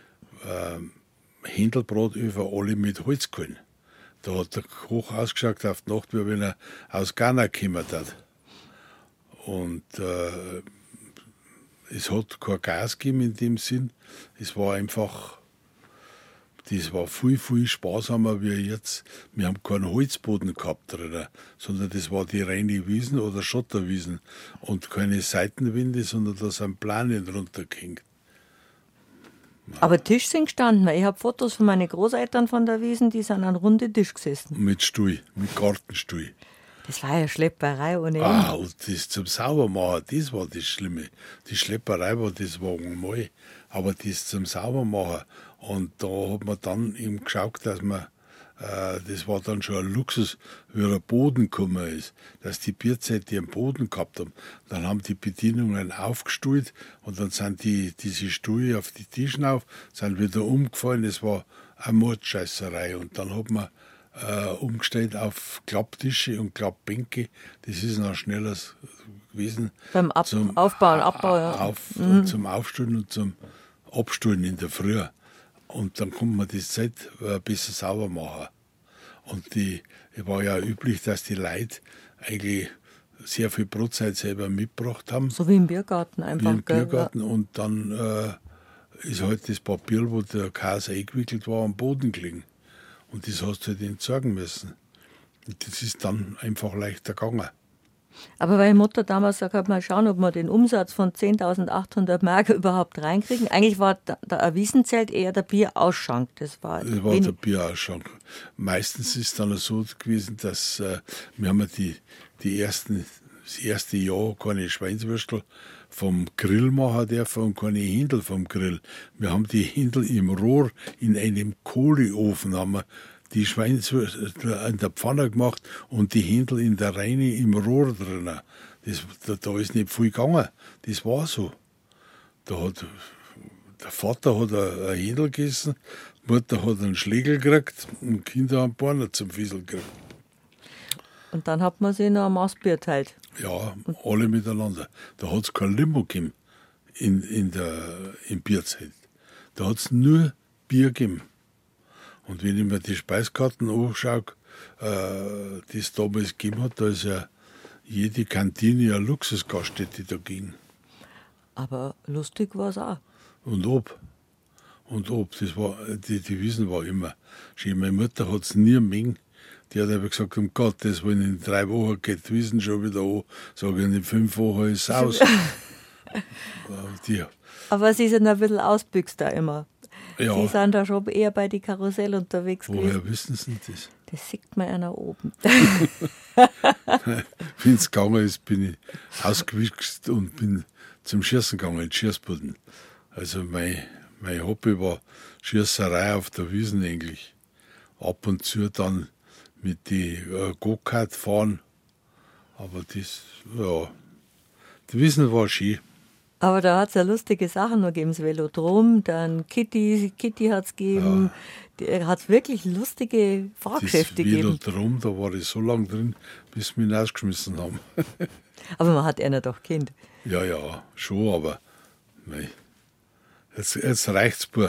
Händelbratöfen alle mit Holzkohlen. Da hat der Koch ausgeschaut auf die Nacht, wie wenn er aus Ghana gekommen hat. Und äh, es hat kein Gas gegeben in dem Sinn. Es war einfach, das war viel, viel sparsamer wie jetzt. Wir haben keinen Holzboden gehabt drin, sondern das war die reine Wiesen oder Schotterwiesen und keine Seitenwände, sondern da sind Planen runtergehängt. Aber Tisch sind gestanden. Ich habe Fotos von meinen Großeltern von der Wiesen, die sind an runde Tisch gesessen. Mit Stuhl, mit Gartenstuhl. Das war ja Schlepperei ohne Ende. Ah, und das zum Saubermachen, das war das Schlimme. Die Schlepperei war das Wagen mal, aber das zum Saubermachen. Und da hat man dann eben geschaut, dass man, äh, das war dann schon ein Luxus, wie der Boden gekommen ist, dass die Bierzeiten einen Boden gehabt haben. Dann haben die Bedienungen aufgestuhlt und dann sind die, diese Stühle auf die Tischen auf, sind wieder umgefallen. Das war eine Mordscheißerei. Und dann hat man äh, umgestellt auf Klapptische und Klappbänke. Das ist noch schneller gewesen. Beim Ab zum Aufbau und Abbau, ja. Auf, Mhm. Zum Aufstellen und zum Abstellen in der Früh. Und dann konnte man die Zeit äh, besser sauber machen. Und die, es war ja üblich, dass die Leute eigentlich sehr viel Brotzeit selber mitgebracht haben. So wie im Biergarten einfach. Wie im gell? Biergarten. Und dann äh, ist halt das Papier, wo der Käse eingewickelt war, am Boden gelegen. Und das hast du halt entsorgen müssen. Und das ist dann einfach leichter gegangen. Aber meine Mutter damals gesagt hat, mal schauen, ob wir den Umsatz von zehntausendachthundert Mark überhaupt reinkriegen. Eigentlich war der, der Wiesenzelt eher der Bierausschank. Das war, Das war der Bierausschank. Meistens ist es dann so gewesen, dass äh, wir haben ja die, die ersten, das erste Jahr keine Schweinswürstel vom Grill machen dürfen und keine Händel vom Grill. Wir haben die Händel im Rohr in einem Kohleofen haben wir die Schweinswürstel in der Pfanne gemacht und die Händel in der Reine im Rohr drin. Das, da, da ist nicht viel gegangen. Das war so. Da hat, der Vater hat ein Händel gegessen, die Mutter hat einen Schlegel gekriegt und die Kinder haben Beine zum Fiesel gekriegt. Und dann hat man sich noch ein Maßbier teilt. Ja, alle miteinander. Da hat es kein Limo gegeben in, in der, im Bierzelt. Da hat es nur Bier gegeben. Und wenn ich mir die Speiskarten anschaue, äh, die es damals gegeben hat, da ist ja jede Kantine eine Luxusgaststätte dagegen. Aber lustig war es auch. Und ob. Und ob. Das war, die, die Wiesen war immer schön. Meine Mutter hat es nie mengen. Die hat aber gesagt, um Gottes Willen, in drei Wochen geht die Wiesen schon wieder an. Sag ich, in fünf Wochen ist es aus. die, Aber sie sind ein bisschen ausbüchst da immer. ja, Sie sind da schon eher bei die Karussell unterwegs gewesen. woher wissen Sie das? Das sieht man ja nach oben. Wenn es gegangen ist, bin ich ausgewichst und bin zum Schießen gegangen, in Schießbuden. Also mein, mein Hobby war Schießerei auf der Wiesen eigentlich. Ab und zu dann mit die äh, Go-Kart fahren. Aber das, ja, die Wiesen war schön. Aber da hat es ja lustige Sachen noch gegeben, das Velodrom, dann Kitty, Kitty hat es gegeben. Da hat es wirklich lustige Fahrgeschäfte gegeben. Das Velodrom, da war ich so lange drin, bis sie mich rausgeschmissen haben. Aber man hat einer doch Kind. Ja, ja, schon, aber nein. Jetzt, jetzt reicht's, Bub.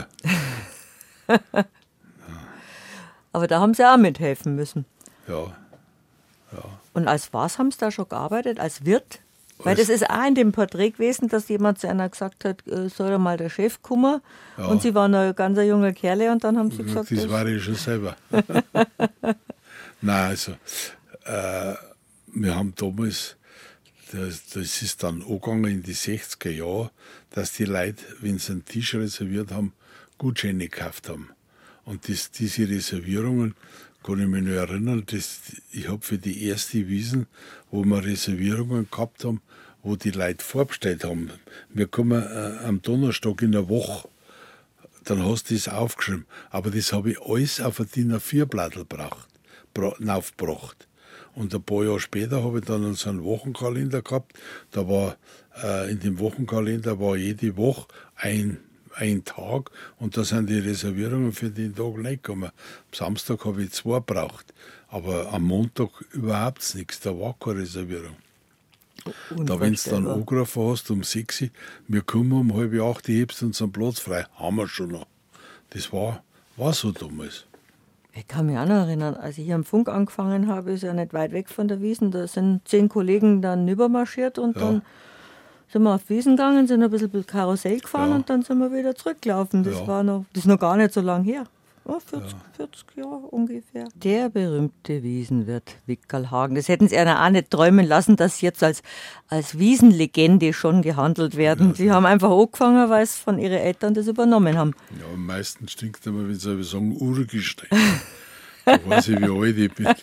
Aber da haben sie auch mithelfen müssen. Ja, ja. Und als was haben sie da schon gearbeitet? Als Wirt? Weil Als- das ist auch in dem Porträt gewesen, dass jemand zu einer gesagt hat, äh, soll doch mal der Chef kommen. Ja. Und sie waren ein ganz junger Kerle und dann haben sie gesagt, Das das, war ich schon selber. Nein, also, äh, wir haben damals, das, das ist dann angegangen in die sechziger Jahre, dass die Leute, wenn sie einen Tisch reserviert haben, Gutscheine gekauft haben. Und das, diese Reservierungen, kann ich mich noch erinnern, das, ich habe für die erste Wiesn, wo wir Reservierungen gehabt haben, wo die Leute vorbestellt haben. Wir kommen äh, am Donnerstag in der Woche, dann hast du das aufgeschrieben. Aber das habe ich alles auf ein DIN A vier Blattl gebracht, bra- aufgebracht. Und ein paar Jahre später habe ich dann so einen Wochenkalender gehabt. Da war, äh, in dem Wochenkalender war jede Woche ein, ein Tag und da sind die Reservierungen für den Tag nicht gekommen. Am Samstag habe ich zwei gebraucht, aber am Montag überhaupt nichts, da war keine Reservierung. Da, wenn du dann unvorstellbar. angerufen hast um sechs Uhr, wir kommen um halb acht, ich hebst uns einen Platz frei, haben wir schon noch. Das war, war so damals. Ich kann mich auch noch erinnern, als ich hier am Funk angefangen habe, ist ja nicht weit weg von der Wiesn, da sind zehn Kollegen dann rübermarschiert und Ja. dann sind wir auf die Wiesn gegangen, sind ein bisschen Karussell gefahren Ja. und dann sind wir wieder zurückgelaufen. Das Ja. war noch, das ist noch gar nicht so lang her. Oh, vierzig, vierzig Jahre ungefähr. Der berühmte Wiesenwirt Wickerlhagen. Das hätten sie einer auch nicht träumen lassen, dass sie jetzt als, als Wiesenlegende schon gehandelt werden. Sie haben einfach angefangen, weil es von ihren Eltern das übernommen haben. Ja, am meisten stinkt immer, wenn sie sagen, Urgestein. Da weiß ich, wie alt ich bin.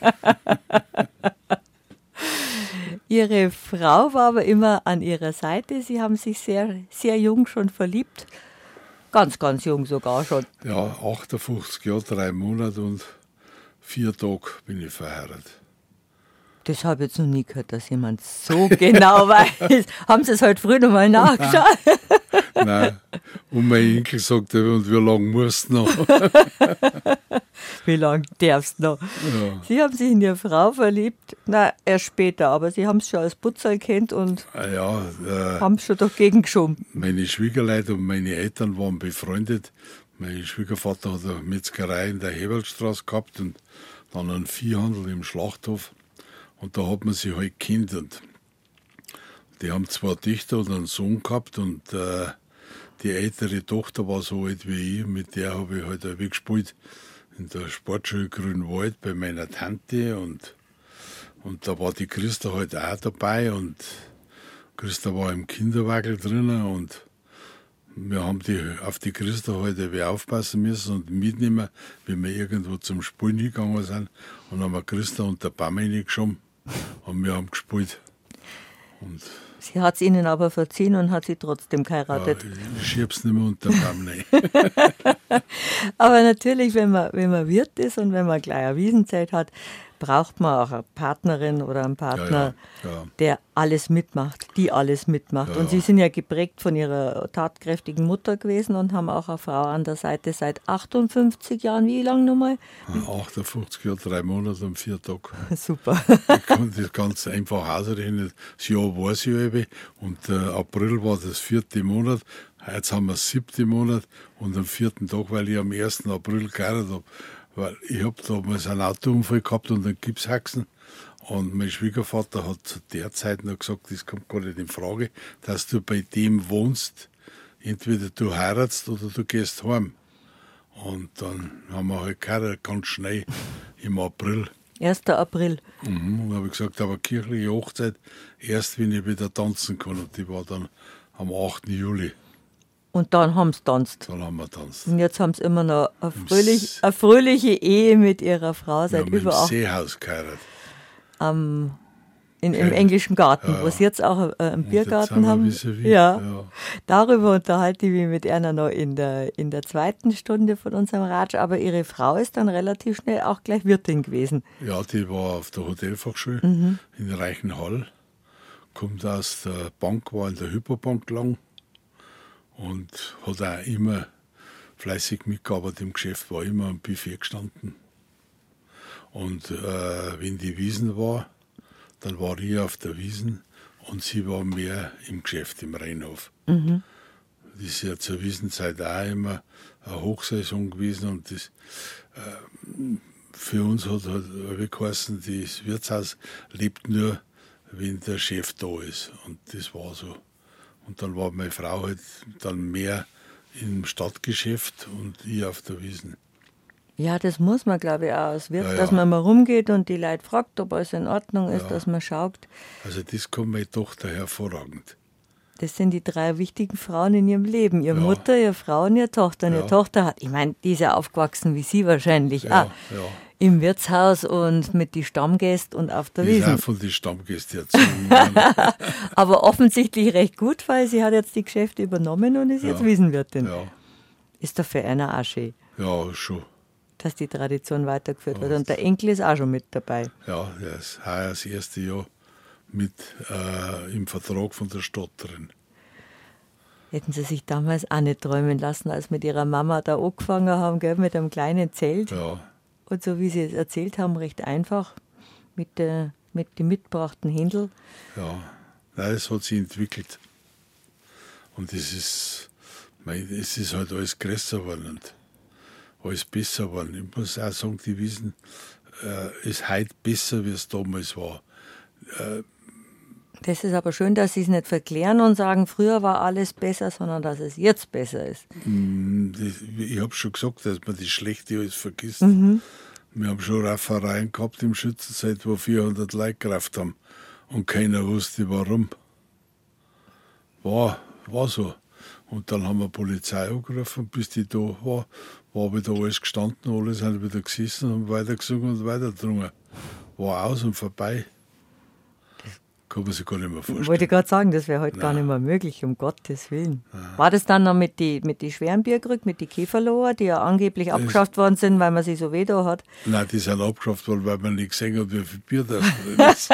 Ihre Frau war aber immer an ihrer Seite. Sie haben sich sehr, sehr jung schon verliebt. Ganz, ganz jung sogar schon. Ja, achtundfünfzig Jahre, drei Monate und vier Tage bin ich verheiratet. Das habe ich jetzt noch nie gehört, dass jemand so genau weiß. Haben Sie es heute früh noch mal nachgeschaut? Nein, und mein Enkel sagte, und wie lange musst du noch? Wie lange darfst du noch? Ja. Sie haben sich in Ihre Frau verliebt. Na, erst später, aber Sie haben es schon als Putzerl kennt und Ah ja, äh, haben es schon dagegen geschoben. meine Schwiegerleute und meine Eltern waren befreundet. Mein Schwiegervater hat eine Metzgerei in der Hebelstraße gehabt und dann einen Viehhandel im Schlachthof. Und da hat man sich halt kennt. Und die haben zwei Töchter und einen Sohn gehabt und äh, die ältere Tochter war so alt wie ich, mit der habe ich halt auch gespielt in der Sportschule Grünwald bei meiner Tante und, und da war die Christa halt auch dabei und Christa war im Kinderwagen drinnen und wir haben die, auf die Christa halt ein wenig aufpassen müssen und mitnehmen, wenn wir irgendwo zum Spielen hingegangen sind. Und dann haben wir Christa und der Baum reingeschoben und wir haben gespielt. Und Sie hat es Ihnen aber verziehen und hat Sie trotzdem ja, geheiratet. ich schieb's nicht mehr unter den Baum rein. Aber natürlich, wenn man, wenn man Wirt ist und wenn man gleich eine Wiesenzeit hat, braucht man auch eine Partnerin oder einen Partner, Ja, ja, ja. der alles mitmacht, die alles mitmacht. Ja, und Sie ja. sind ja geprägt von Ihrer tatkräftigen Mutter gewesen und haben auch eine Frau an der Seite seit achtundfünfzig Jahren. Wie lange nochmal? achtundfünfzig Jahre, drei Monate und vier Tage. Super. Ich kann das ganz einfach ausrechnen. Das Jahr war es ja eben und äh, April war das vierte Monat. Jetzt haben wir das siebte Monat und am vierten Tag, weil ich am ersten April geheiratet habe. Weil ich habe damals einen Autounfall gehabt und einen Gipshaxen. Und mein Schwiegervater hat zu der Zeit noch gesagt, das kommt gar nicht in Frage, dass du bei dem wohnst. Entweder du heiratst oder du gehst heim. Und dann haben wir halt geheiratet, ganz schnell im April. erster April. Mhm. Und habe ich gesagt, aber kirchliche Hochzeit erst, wenn ich wieder tanzen kann. Und die war dann am achten Juli. Und dann haben sie tanzt. Dann haben wir tanzt. Und jetzt haben sie immer noch eine, fröhlich, eine fröhliche Ehe mit ihrer Frau Wir seit haben im über acht Seehaus geheiratet. am, in, im Ja. englischen Garten, Ja. wo sie jetzt auch äh, einen Und Biergarten jetzt sind wir haben. vis-à-vis. Ja. Ja. Darüber unterhalte ich mich mit einer noch in der, in der zweiten Stunde von unserem Ratsch. Aber ihre Frau ist dann relativ schnell auch gleich Wirtin gewesen. Ja, die war auf der Hotelfachschule Mhm. in Reichenhall. Kommt aus der Bank, war in der Hypobank lang. und hat auch immer fleißig mitgearbeitet im Geschäft, war immer am Buffet gestanden. Und äh, wenn die Wiesn war, dann war ich auf der Wiesn und sie war mehr im Geschäft im Rheinhof. Mhm. Das ist ja zur Wiesnzeit auch immer eine Hochsaison gewesen und das äh, für uns hat halt geheißen, das Wirtshaus lebt nur, wenn der Chef da ist. Und das war so. Und dann war meine Frau halt dann mehr im Stadtgeschäft und ich auf der Wiesn. Ja, das muss man, glaube ich, auch als Wirt, Ja, ja. dass man mal rumgeht und die Leute fragt, ob alles in Ordnung ist, Ja. dass man schaut. Also das kann meine Tochter hervorragend. Das sind die drei wichtigen Frauen in ihrem Leben. Ihre Ja. Mutter, ihre Frau und ihre Tochter. Und Ja. ihre Tochter hat, ich meine, die ist ja aufgewachsen wie Sie wahrscheinlich Ja, auch. ja. Im Wirtshaus und mit den Stammgästen und auf der Die ist Wiesn. auch von den Stammgästen erzogen worden. Aber offensichtlich recht gut, weil sie hat jetzt die Geschäfte übernommen und ist Ja. jetzt Wiesenwirtin. Ja, Ist doch für einer auch schön, ja, schon. dass die Tradition weitergeführt wird. Und der Enkel ist auch schon mit dabei. Ja, der ist heuer das erste Jahr mit äh, im Vertrag von der Stadt drin. Hätten sie sich damals auch nicht träumen lassen, als mit ihrer Mama da angefangen haben, gell, mit einem kleinen Zelt. Ja, Und so wie Sie es erzählt haben, recht einfach mit, der, mit dem mitgebrachten Händel. ja. Nein, es hat sich entwickelt. Und es ist, mei, es ist halt alles größer geworden und alles besser geworden. Ich muss auch sagen, die Wiesn äh, ist heute besser, wie es damals war. Das ist aber schön, dass Sie es nicht verklären und sagen, früher war alles besser, sondern dass es jetzt besser ist. Das, ich habe schon gesagt, dass man das Schlechte alles vergisst. Mhm. Wir haben schon Raffereien gehabt im Schützenzeit, wo vierhundert Leute gerafft haben und keiner wusste warum. War, war so. Und dann haben wir Polizei angerufen, bis die da war, war wieder alles gestanden, alle sind wieder gesessen, haben weitergesungen und weitergetrunken. War aus und vorbei. Kann man sich gar nicht mehr Ich vorstellen. wollte gerade sagen, das wäre heute gar nicht mehr möglich, um Gottes Willen. War das dann noch mit den mit die schweren Bierkrügen, mit den Käferloher, die ja angeblich abgeschafft worden sind, weil man sie so weh da hat? Nein, die sind abgeschafft worden, weil man nicht gesehen hat, wie viel Bier da drin ist.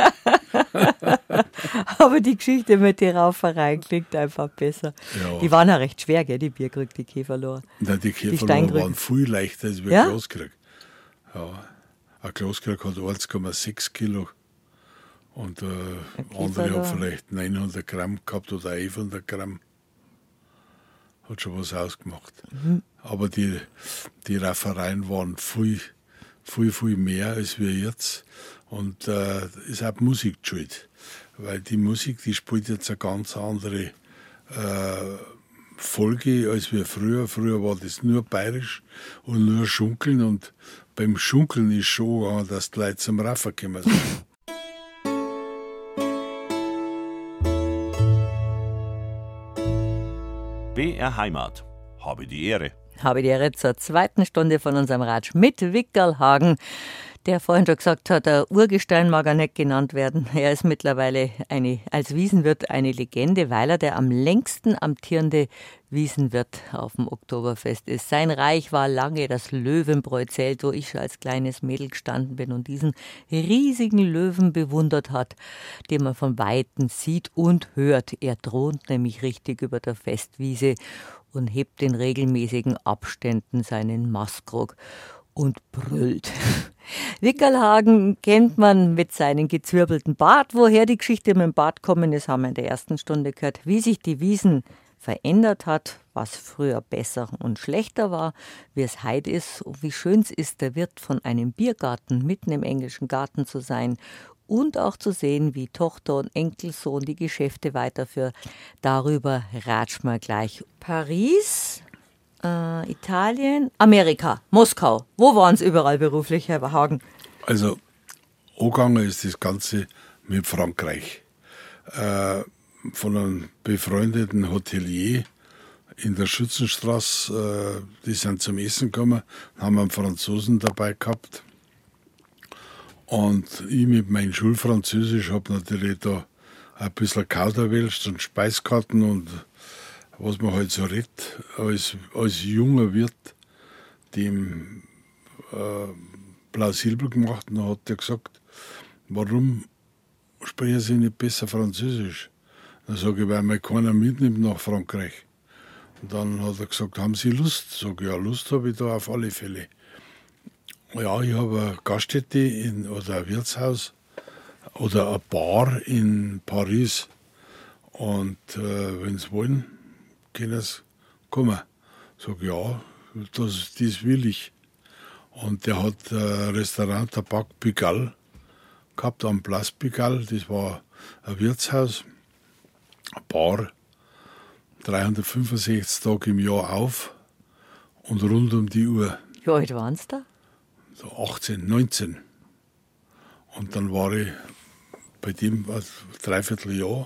Aber die Geschichte mit den Raufereien klingt einfach besser. Ja. Die waren ja recht schwer, gell, die Bierkrüge, die Käferloher. Nein, die Käferlohr Steinkrügen. waren viel leichter als ein Ja? Glaskrug. Ja, ein Glaskrug hat eins Komma sechs Kilo und äh, andere Käferlohr. haben vielleicht neunhundert Gramm gehabt oder elfhundert Gramm. Hat schon was ausgemacht. Mhm. Aber die, die Raffereien waren viel, viel, viel mehr als wir jetzt. Und äh, ist auch die Musik die schuld. Weil die Musik, die spielt jetzt eine ganz andere äh, Folge als wir früher. Früher war das nur bayerisch und nur Schunkeln. Und beim Schunkeln ist schon gegangen, dass die Leute zum Raffer gekommen sind. B R Heimat. Habe die Ehre. Habe die Ehre zur zweiten Stunde von unserem Ratsch mit Wickerlhagen, der vorhin schon gesagt hat, der Urgestein mag er nicht genannt werden. Er ist mittlerweile eine, als Wiesenwirt eine Legende, weil er der am längsten amtierende Wiesenwirt auf dem Oktoberfest ist. Sein Reich war lange das Löwenbräu-Zelt, wo ich schon als kleines Mädel gestanden bin und diesen riesigen Löwen bewundert hat, den man von Weitem sieht und hört. Er thront nämlich richtig über der Festwiese und hebt in regelmäßigen Abständen seinen Mastkrug und brüllt. Wickerlhagen kennt man mit seinem gezwirbelten Bart. Woher die Geschichte mit dem Bart kommen ist, haben wir in der ersten Stunde gehört. Wie sich die Wiesn verändert hat, was früher besser und schlechter war, wie es heute ist und wie schön es ist, der Wirt von einem Biergarten mitten im englischen Garten zu sein und auch zu sehen, wie Tochter und Enkelsohn die Geschäfte weiterführen. Darüber ratschen wir gleich. Paris, äh, Italien, Amerika, Moskau. Wo waren Sie überall beruflich, Herr Hagen? Also, angegangen ist das Ganze mit Frankreich. Äh, von einem befreundeten Hotelier in der Schützenstraße, äh, die sind zum Essen gekommen, haben einen Franzosen dabei gehabt. Und ich mit meinem Schulfranzösisch habe natürlich da ein bisschen Kauderwelsch und Speiskarten und was man halt so redet, als, als junger Wirt, dem äh, plausibel gemacht. Und dann hat er gesagt, warum sprechen Sie nicht besser Französisch? Dann sage ich, weil mich keiner mitnimmt nach Frankreich. Und dann hat er gesagt, haben Sie Lust? Sag ja, Lust habe ich da auf alle Fälle. Ja, ich habe eine Gaststätte in, oder ein Wirtshaus oder eine Bar in Paris. Und äh, wenn Sie wollen, können Sie kommen. Sag ja, das, das will ich. Und der hat ein Restaurant, Tabak Pigalle, gehabt am Place Pigalle. Das war ein Wirtshaus, eine Bar, dreihundertfünfundsechzig Tage im Jahr auf und rund um die Uhr. Wie alt waren Sie da? So achtzehn, neunzehn. Und dann war ich bei dem ein Dreivierteljahr.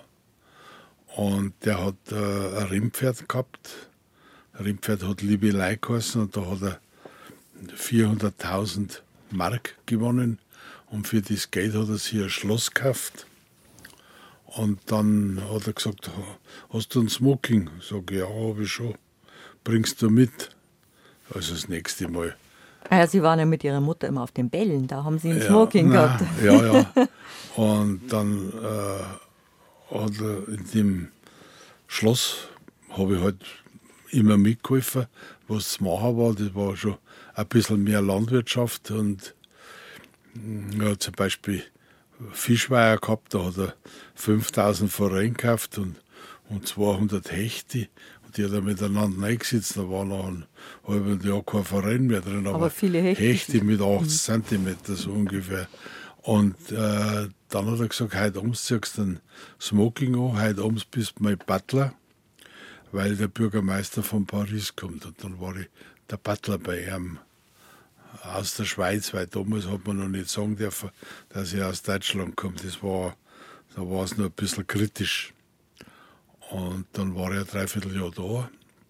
Und der hat äh, ein Rennpferd gehabt. Ein Rennpferd hat Liebelei geheißen und da hat er vierhunderttausend Mark gewonnen. Und für das Geld hat er sich ein Schloss gekauft. Und dann hat er gesagt, hast du ein Smoking? Ich sage, ja, habe ich schon. Bringst du mit? Also das nächste Mal. Ah ja, Sie waren ja mit Ihrer Mutter immer auf den Bällen, da haben Sie ein Ja, Smoking nein, gehabt. Ja, ja. Und dann äh, hat er in dem Schloss, habe ich halt immer mitgeholfen, was zu machen war. Das war schon ein bisschen mehr Landwirtschaft und ja, zum Beispiel Fischweiher gehabt, da hat er fünftausend Forellen gekauft und, und zweihundert Hechte. Und die hat er miteinander eingesetzt, da war noch ein halbes Jahr kein Forellen mehr drin, aber, Aber viele Hechte. Hechte mit achtzig Zentimeter so ungefähr. Und äh, dann hat er gesagt, heute abends ziehst du ein Smoking an, heute abends bist du mein Butler, weil der Bürgermeister von Paris kommt. Und dann war ich der Butler bei ihm aus der Schweiz, weil damals hat man noch nicht sagen dürfen, dass er aus Deutschland kommt. Das war, da war es noch ein bisschen kritisch. Und dann war er ein Dreivierteljahr da.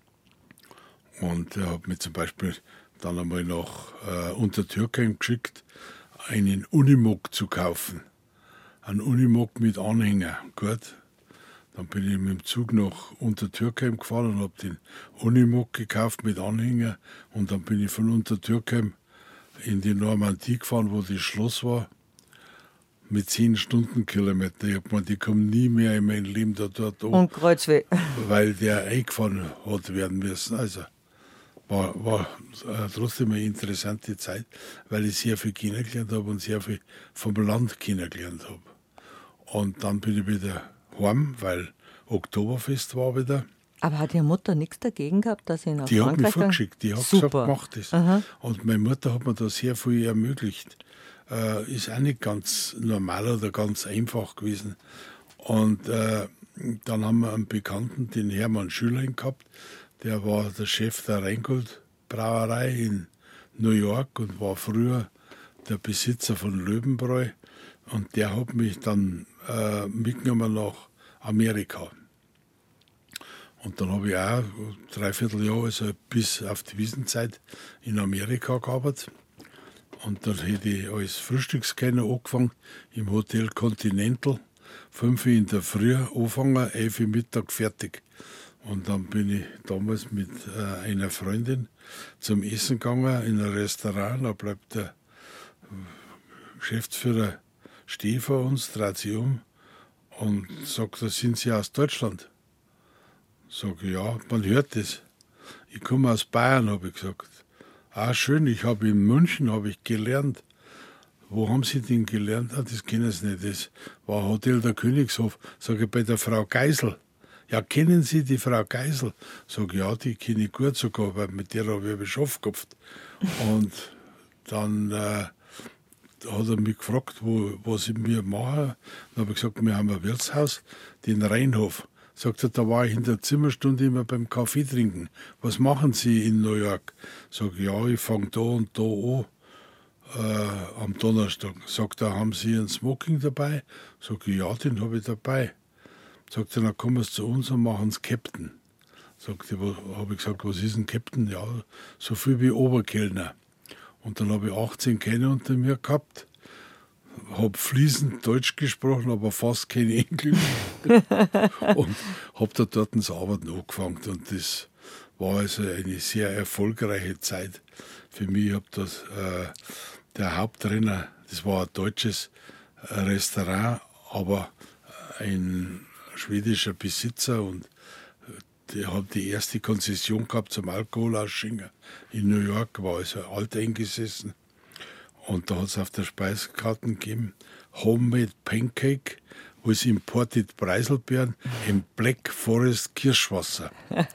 Und er hat mich zum Beispiel dann einmal nach äh, Untertürkheim geschickt, einen Unimog zu kaufen. Ein Unimog mit Anhänger. Gut. Dann bin ich mit dem Zug nach Untertürkheim gefahren und habe den Unimog gekauft mit Anhänger. Und dann bin ich von Untertürkheim in die Normandie gefahren, wo das Schloss war, mit zehn Stundenkilometer. Ich habe gemeint, ich komme nie mehr in mein Leben da dort an, Und Kreuzweh. weil der eingefahren hat werden müssen. Also war, war äh, trotzdem eine interessante Zeit, weil ich sehr viel kennengelernt habe und sehr viel vom Land kennengelernt habe. Und dann bin ich wieder heim, weil Oktoberfest war wieder. Aber hat Ihre Mutter nichts dagegen gehabt, dass Sie nach Die hat mich Frankreich vorgeschickt, die hat Super. gesagt, mach das. Aha. Und meine Mutter hat mir da sehr viel ermöglicht. Äh, ist auch nicht ganz normal oder ganz einfach gewesen. Und äh, dann haben wir einen Bekannten, den Hermann Schülein gehabt, der war der Chef der Rheingold Brauerei in New York und war früher der Besitzer von Löwenbräu. Und der hat mich dann äh, mitgenommen nach Amerika. Und dann habe ich auch dreiviertel Jahr, also bis auf die Wiesenzeit, in Amerika gearbeitet. Und dann hätte ich als Frühstückskenner angefangen im Hotel Continental. Fünf in der Früh angefangen, elf Uhr Mittag fertig. Und dann bin ich damals mit äh, einer Freundin zum Essen gegangen in ein Restaurant. Da bleibt der Geschäftsführer stehen vor uns, dreht sich um und sagt, da sind Sie aus Deutschland. Sag ich, ja, man hört das. Ich komme aus Bayern, habe ich gesagt. Ah, schön, ich habe in München habe ich gelernt. Wo haben Sie denn gelernt? Ah, das kennen Sie nicht. Das war Hotel der Königshof. Sag ich, bei der Frau Geisel. Ja, kennen Sie die Frau Geisel? Sag ich, ja, die kenne ich gut sogar, weil mit der habe ich Geschäft gehabt. Und dann äh, hat er mich gefragt, wo, was ich mir mache. Dann habe ich gesagt, wir haben ein Wirtshaus, den Rheinhof. Sagt er, da war ich in der Zimmerstunde immer beim Kaffee trinken. Was machen Sie in New York? Sag ich, ja, ich fange da und da an, äh, am Donnerstag. Sagt er, haben Sie einen Smoking dabei? Sag ich, ja, den habe ich dabei. Sagt er, dann kommen Sie zu uns und machen Sie Captain. Sagt er, habe ich gesagt, was ist ein Captain? Ja, so viel wie Oberkellner. Und dann habe ich achtzehn Kellner unter mir gehabt. Habe fließend Deutsch gesprochen, aber fast kein Englisch. Und habe da dort das Arbeiten angefangen. Und das war also eine sehr erfolgreiche Zeit für mich. Ich habe das, äh, der Haupttrainer, das war ein deutsches Restaurant, aber ein schwedischer Besitzer. Und die haben die erste Konzession gehabt zum Alkoholausschenken in New York, war also alt eingesessen. Und da hat es auf der Speisekarte gegeben, Homemade Pancake with Imported Preiselbeeren im Black Forest Kirschwasser.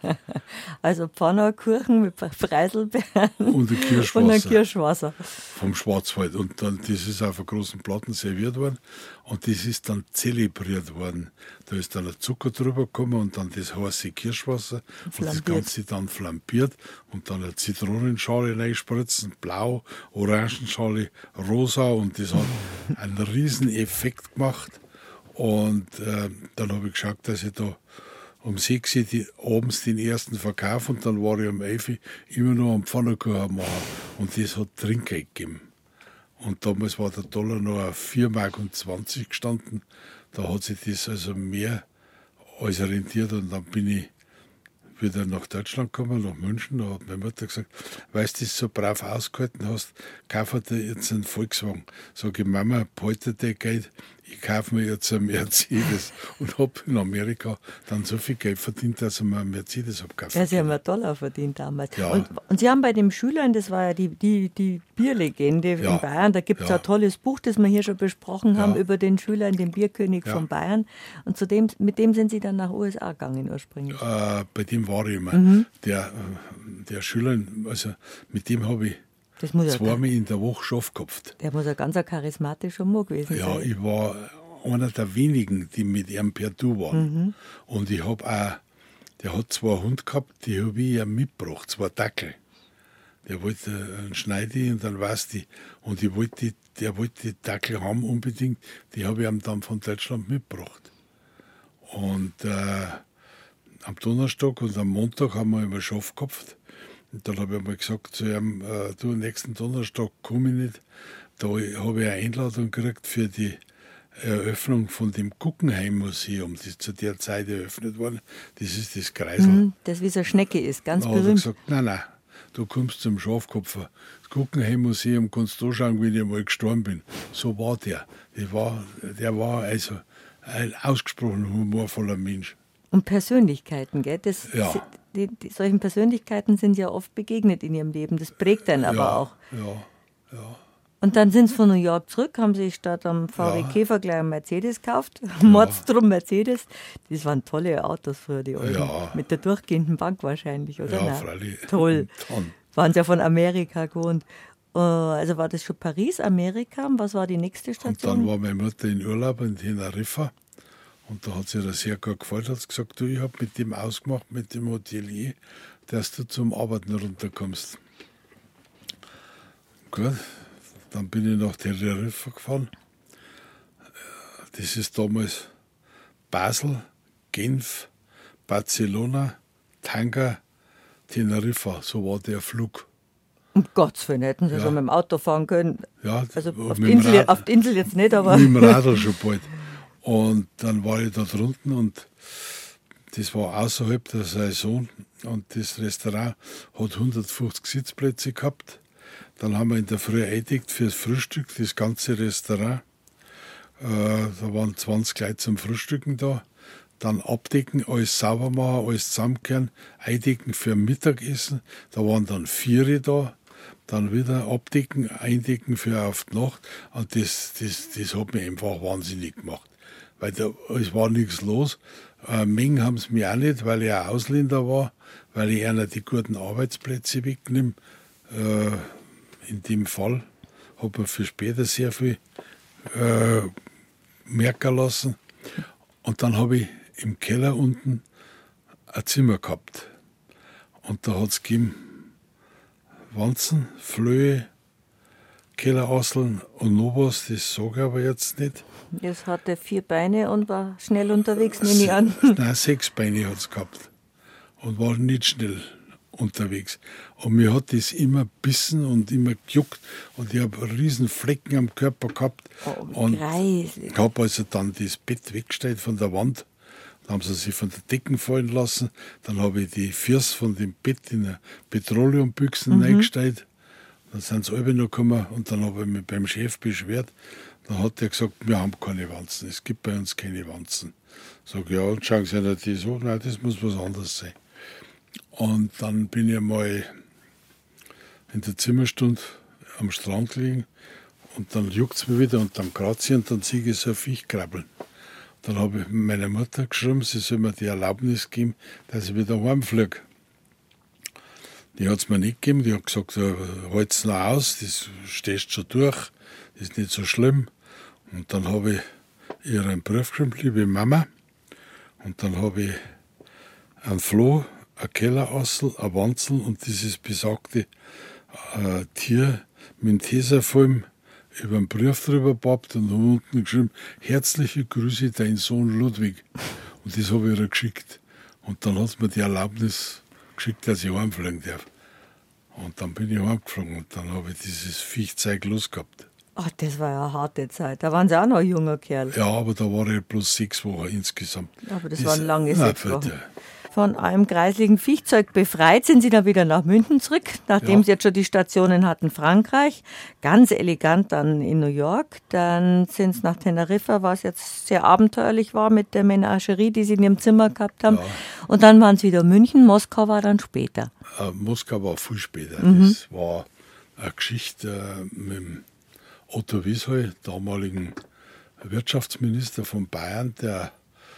Also Pfannkuchen mit Preiselbeeren und ein Kirschwasser. Und ein Kirschwasser. Vom Schwarzwald. Und dann, das ist auf einer großen Platten serviert worden und das ist dann zelebriert worden. Da ist dann der Zucker drüber gekommen und dann das heiße Kirschwasser und das Ganze dann flambiert und dann eine Zitronenschale reinspritzen, blau, Orangenschale, rosa und das hat einen riesen Effekt gemacht. Und äh, dann habe ich geschaut, dass ich da um sechs Uhr die, abends den ersten Verkauf und dann war ich um elf Uhr immer noch am Pfannkuchen machen. Und das hat Trinkgeld gegeben. Und damals war der Dollar noch auf vier Mark zwanzig gestanden. Da hat sich das also mehr als rentiert. Und dann bin ich wieder nach Deutschland gekommen, nach München. Da hat meine Mutter gesagt, weil du das so brav ausgehalten hast, kauf dir jetzt einen Volkswagen. Sag ich, Mama, behalte dir Geld, ich kaufe mir jetzt einen Mercedes. Und habe in Amerika dann so viel Geld verdient, dass ich mir einen Mercedes habe gekauft. Ja, Sie haben einen Dollar verdient damals. Ja. Und, und Sie haben bei den Schülern, das war ja die, die, die Bierlegende Ja. in Bayern, da gibt es Ja. ein tolles Buch, das wir hier schon besprochen haben, Ja. über den Schüler, den Bierkönig Ja. von Bayern. Und zu dem, mit dem sind Sie dann nach U S A gegangen ursprünglich. Äh, bei dem war ich immer. Mhm. Der, äh, der Schüler, also mit dem habe ich Das muss ja, zweimal in der Woche Schaff gehabt. der muss ein ganz ein charismatischer Mann gewesen Ja, sein. ich war einer der wenigen, die mit ihm per Du waren. Mhm. Und ich habe auch, der hat zwei Hunde gehabt, die habe ich ihm mitgebracht, zwei Dackel. Der wollte einen Schneidi und dann weiß die. Und ich wollte, die- der wollte die Dackel haben unbedingt. Die habe ich ihm dann von Deutschland mitgebracht. Und äh, am Donnerstag und am Montag haben wir immer Schaff gehabt. Und dann habe ich mal gesagt zu ihm, äh, du, nächsten Donnerstag komme ich nicht. Da habe ich eine Einladung gekriegt für die Eröffnung von dem Guggenheim-Museum, das zu der Zeit eröffnet worden. Das ist das Kreisel. Mhm, das wie so eine Schnecke ist, ganz Da hat er berühmt. gesagt, nein, nein, du kommst zum Schafkopfer. Das Guggenheim-Museum kannst du anschauen, wie ich mal gestorben bin. So war der. Der war, der war also ein ausgesprochen humorvoller Mensch. Und Persönlichkeiten, gell? Das, Ja. die, die, solchen Persönlichkeiten sind ja oft begegnet in ihrem Leben. Das prägt einen aber ja, auch. Ja, ja. Und dann sind sie von New York zurück, haben sich statt am V W Ja. Käfer gleich einen Mercedes gekauft. Mordstrom Mercedes. Das waren tolle Autos früher, die alten. Ja. Mit der durchgehenden Bank wahrscheinlich, oder? Ja, Nein. freilich. Toll. Dann, Waren sie ja von Amerika gewohnt. Äh, Also war das schon Paris, Amerika? Was war die nächste und dann Station? war meine Mutter in Urlaub in Teneriffa. Und da hat sie das sehr gut gefallen. Hat sie gesagt, du, ich habe mit dem ausgemacht, mit dem Hotelier, dass du zum Arbeiten runterkommst. Gut, dann bin ich nach Teneriffa gefahren. Das ist damals Basel, Genf, Barcelona, Tanga, Teneriffa. So war der Flug. Um Gottes Willen, hätten sie Ja. schon mit dem Auto fahren können. Ja, Also mit auf dem die, Insel, Rad- auf die Insel jetzt nicht, aber mit dem Radl schon bald. Und dann war ich da drunten und das war außerhalb der Saison und das Restaurant hat hundertfünfzig Sitzplätze gehabt. Dann haben wir in der Früh eingedeckt fürs Frühstück, das ganze Restaurant. Äh, da waren zwanzig Leute zum Frühstücken da. Dann abdecken, alles sauber machen, alles zusammenkehren, eindecken für Mittagessen. Da waren dann vier da. Dann wieder abdecken, eindecken für auf die Nacht. Und das, das, das hat mich einfach wahnsinnig gemacht. Weil da, es war nichts los. Äh, Mengen haben es mir auch nicht, weil ich ein Ausländer war, weil ich einer die guten Arbeitsplätze wegnehme. Äh, in dem Fall habe ich für später sehr viel äh, merken lassen. Und dann habe ich im Keller unten ein Zimmer gehabt. Und da hat es gegeben Wanzen, Flöhe, Kellerasseln und noch was, das sage ich aber jetzt nicht. es hatte vier Beine und war schnell unterwegs, nehme ich an. Nein, sechs Beine hat es gehabt und war nicht schnell unterwegs. Und mir hat das immer bissen und immer gejuckt und ich habe riesen Flecken am Körper gehabt. Oh, und greislich. ich habe also dann das Bett weggestellt von der Wand. Dann haben sie sich von der Decken fallen lassen. Dann habe ich die Füße von dem Bett in eine Petroleumbüchsen Mhm. reingestellt. Dann sind sie alle noch gekommen und dann habe ich mich beim Chef beschwert. Dann hat er gesagt, wir haben keine Wanzen, es gibt bei uns keine Wanzen. Sag ja, und schauen Sie nicht das an, nein, das muss was anderes sein. Und dann bin ich mal in der Zimmerstunde am Strand liegen und dann juckt es mir wieder und dann kratze ich und dann sehe ich so ein Viech krabbeln. Dann habe ich meiner Mutter geschrieben, sie soll mir die Erlaubnis geben, dass ich wieder heimfliege. Die hat es mir nicht gegeben, die hat gesagt, halt es noch aus, das stehst schon durch, das ist nicht so schlimm. Und dann habe ich ihr einen Brief geschrieben, liebe Mama, und dann habe ich einen Floh, ein Kellerassel, ein Wanzel und dieses besagte äh, Tier mit dem Tesafilm über einen Brief drüber gepapt und habe unten geschrieben, herzliche Grüße, dein Sohn Ludwig. Und das habe ich ihr geschickt. Und dann hat sie mir die Erlaubnis geschickt, dass ich heimfliegen darf. Und dann bin ich heimgeflogen und dann habe ich dieses Viechzeug losgehabt. Ach, das war ja eine harte Zeit. Da waren Sie auch noch ein junger Kerl. Ja, aber da war ich bloß sechs Wochen insgesamt. Aber das, das waren lange nein, sechs Wochen. Von einem kreisligen Viechzeug befreit sind Sie dann wieder nach München zurück, nachdem Ja. Sie jetzt schon die Stationen hatten, Frankreich, ganz elegant dann in New York. Dann sind Sie nach Teneriffa, was jetzt sehr abenteuerlich war mit der Menagerie, die Sie in Ihrem Zimmer gehabt haben. Ja. Und dann waren Sie wieder in München, Moskau war dann später. Äh, Moskau war viel später. Mhm. Das war eine Geschichte äh, mit dem Otto Wiesheu, damaligen Wirtschaftsminister von Bayern, der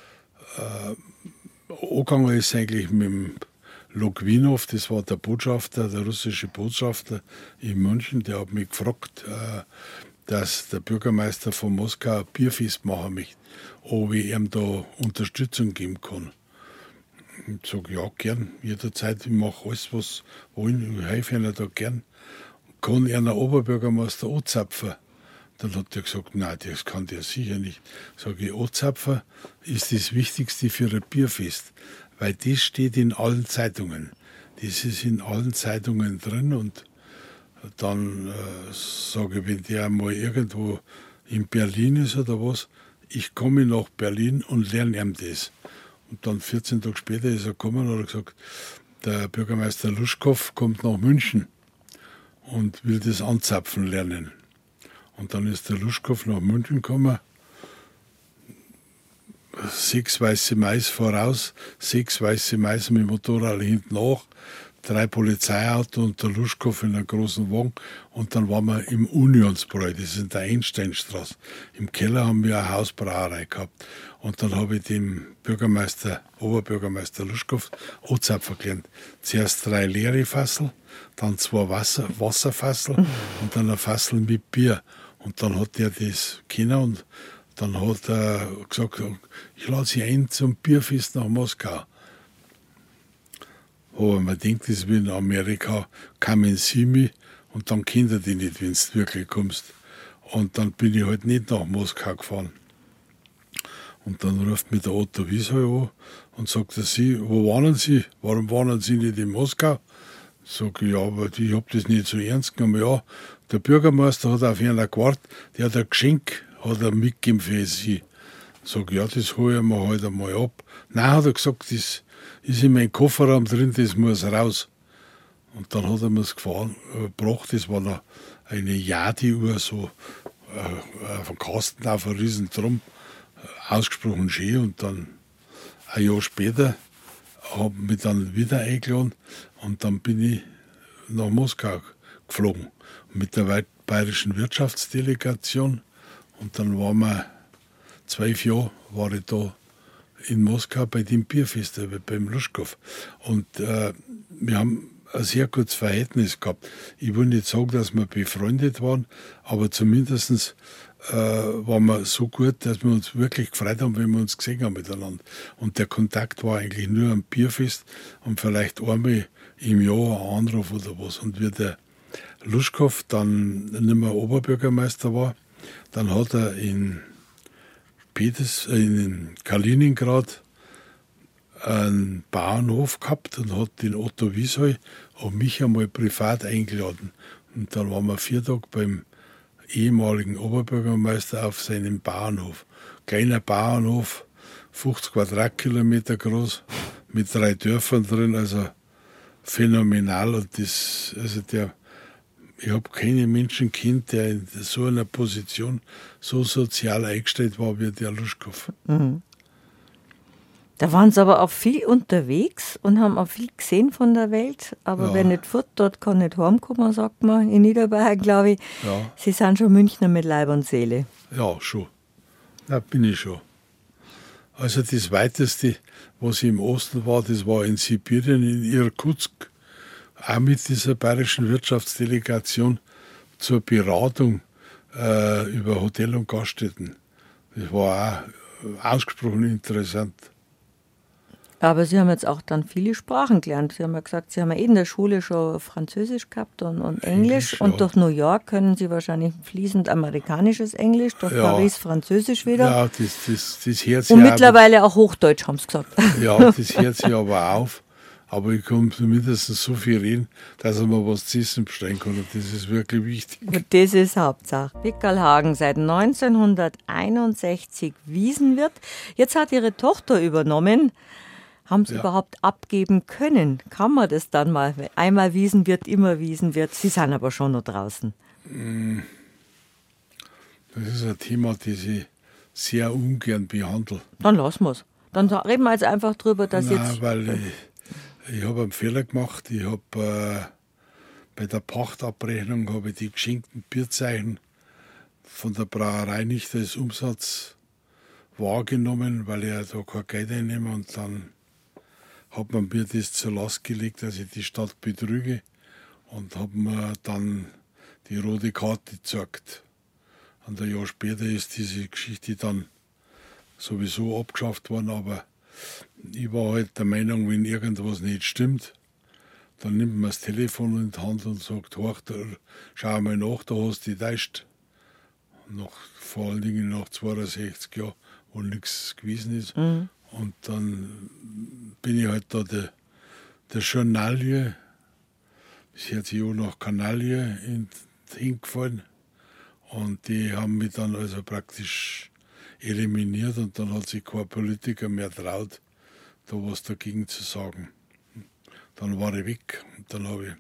äh, angegangen ist eigentlich mit dem Logwinow, das war der Botschafter, der russische Botschafter in München, der hat mich gefragt, äh, dass der Bürgermeister von Moskau ein Bierfest machen möchte, ob ich ihm da Unterstützung geben kann. Ich sage, ja, gern, jederzeit, ich mache alles, was wollen, ich helfe ihnen da gern. Kann er einen Oberbürgermeister anzapfen? Dann hat er gesagt, nein, das kann der sicher nicht. Sage ich, anzapfen ist das Wichtigste für ein Bierfest, weil das steht in allen Zeitungen. Das ist in allen Zeitungen drin und dann äh, sage ich, wenn der mal irgendwo in Berlin ist oder was, ich komme nach Berlin und lerne ihm das. Und dann vierzehn Tage später ist er gekommen und hat gesagt, der Bürgermeister Luschkow kommt nach München und will das anzapfen lernen. Und dann ist der Luschkow nach München gekommen, sechs weiße Mais voraus, sechs weiße Mais mit dem Motorrad hinten nach, drei Polizeiautos und der Luschkow in einem großen Wagen. Und dann waren wir im Unionsbräu, das ist in der Einsteinstraße. Im Keller haben wir eine Hausbrauerei gehabt. Und dann habe ich dem Bürgermeister, Oberbürgermeister Luschkow, anzapfen gelernt. Zuerst drei leere Fassel, dann zwei Wasser, Wasserfassel und dann ein Fassel mit Bier. Und dann hat er das können und dann hat er gesagt, ich lade Sie ein zum Bierfest nach Moskau. Aber man denkt, das ist wie in Amerika, come and see me und dann kennt er die nicht, wenn du wirklich kommst. Und dann bin ich halt nicht nach Moskau gefahren. Und dann ruft mich der Otto Wiesheu an und sagt er, Sie, wo waren Sie? Warum waren Sie nicht in Moskau? Sag ich, ja, aber ich habe das nicht so ernst genommen. Ja, der Bürgermeister hat auf einen gewartet, der hat ein Geschenk hat er mitgegeben für Sie. Sag ich, ja, das hole ich mir halt einmal ab. Nein, hat er gesagt, das ist in meinem Kofferraum drin, das muss raus. Und dann hat er mir es gefahren, äh, gebracht, das war noch eine Jadi-Uhr, so äh, auf dem Kasten, auf einem riesen Drum, äh, ausgesprochen schön. Und dann ein Jahr später habe ich mich dann wieder eingeladen und dann bin ich nach Moskau geflogen mit der bayerischen Wirtschaftsdelegation und dann waren wir zwölf Jahre war ich da in Moskau bei dem Bierfest beim Luschkow und äh, wir haben ein sehr gutes Verhältnis gehabt. Ich will nicht sagen, dass wir befreundet waren, aber zumindest äh, waren wir so gut, dass wir uns wirklich gefreut haben, wenn wir uns gesehen haben miteinander. Und der Kontakt war eigentlich nur am Bierfest und vielleicht einmal im Jahr ein Anruf oder was. Und wie der Luschkow dann nicht mehr Oberbürgermeister war, dann hat er in, Peters, äh, in Kaliningrad einen Bauernhof gehabt und hat den Otto Wiesheu und mich einmal privat eingeladen. Und dann waren wir vier Tage beim ehemaligen Oberbürgermeister auf seinem Bauernhof. Kleiner Bauernhof, fünfzig Quadratkilometer groß, mit drei Dörfern drin, also phänomenal. Und das, also der ich habe keinen Menschen kennt, der in so einer Position so sozial eingestellt war wie der Luschkow. Mhm. Da waren sie aber auch viel unterwegs und haben auch viel gesehen von der Welt. Aber Ja. wer nicht fort, dort kann nicht heimkommen, sagt man in Niederbayern, glaube ich. Ja. Sie sind schon Münchner mit Leib und Seele. Ja, schon. Da bin ich schon. Also das Weiteste, was ich im Osten war, das war in Sibirien, in Irkutsk, auch mit dieser bayerischen Wirtschaftsdelegation zur Beratung äh, über Hotel- und Gaststätten. Das war auch ausgesprochen interessant. Aber Sie haben jetzt auch dann viele Sprachen gelernt. Sie haben ja gesagt, Sie haben ja eh in der Schule schon Französisch gehabt und, und Englisch. Englisch, und ja. durch New York können Sie wahrscheinlich fließend amerikanisches Englisch, durch Ja. Paris Französisch wieder. Ja, das, das, das hört sich und auch- mittlerweile auch Hochdeutsch, haben Sie gesagt. Ja, das hört sich aber auf. Aber ich kann zumindest so viel reden, dass ich mir was zu essen bestellen kann. Und das ist wirklich wichtig. Und das ist Hauptsache. Wickerlhagen seit neunzehnhunderteinundsechzig Wiesenwirt. Jetzt hat Ihre Tochter übernommen. Haben Sie Ja. überhaupt abgeben können? Kann man das dann mal? Einmal Wiesenwirt, immer Wiesenwirt. Sie sind aber schon noch draußen. Das ist ein Thema, das ich sehr ungern behandle. Dann lassen wir es. Dann reden wir jetzt einfach drüber, dass Nein, jetzt... weil ich, ich habe einen Fehler gemacht. Ich habe äh, bei der Pachtabrechnung habe ich die geschenkten Bierzeichen von der Brauerei nicht als Umsatz wahrgenommen, weil ich ja da kein Geld einnehme. Und dann hat man mir das zur Last gelegt, dass ich die Stadt betrüge, und habe mir dann die rote Karte gezeigt. Und ein Jahr später ist diese Geschichte dann sowieso abgeschafft worden, aber ich war halt der Meinung, wenn irgendwas nicht stimmt, dann nimmt man das Telefon in die Hand und sagt, "Horch, da, schau mal nach, da hast du dich täuscht." Nach, vor allen Dingen nach zweiundsechzig Jahren, wo nichts gewesen ist. Mhm. Und dann bin ich halt da der, der Journalie, das hört sich auch nach Kanalie, in- hingefallen. Und die haben mich dann also praktisch eliminiert, und dann hat sich kein Politiker mehr traut, da was dagegen zu sagen. Dann war ich weg, und dann habe ich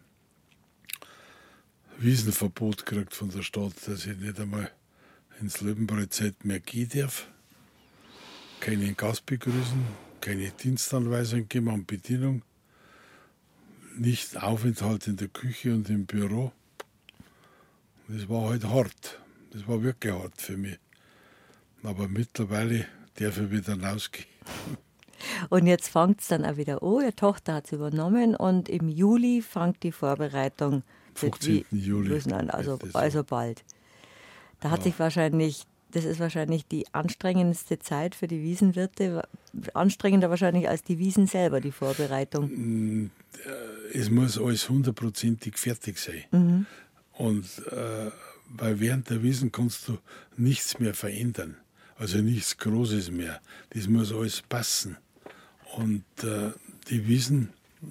Wiesenverbot gekriegt von der Stadt, dass ich nicht einmal ins Löwenbräu-Zelt mehr gehen darf. Keinen Gast begrüßen, keine Dienstanweisung geben an Bedienung, nicht Aufenthalt in der Küche und im Büro. Das war halt hart. Das war wirklich hart für mich. Aber mittlerweile darf ich wieder rausgehen. Und jetzt fängt es dann auch wieder an. Ihre Tochter hat es übernommen und im Juli fängt die Vorbereitung. für die fünfzehnten Juli. Wiesen an, also, Das ist also bald. Da hat sich wahrscheinlich, das ist wahrscheinlich die anstrengendste Zeit für die Wiesenwirte, anstrengender wahrscheinlich als die Wiesen selber, die Vorbereitung. Es muss alles hundertprozentig fertig sein. Und äh, weil während der Wiesen kannst du nichts mehr verändern. Also nichts Großes mehr. Das muss alles passen. Und äh, die Wiesen,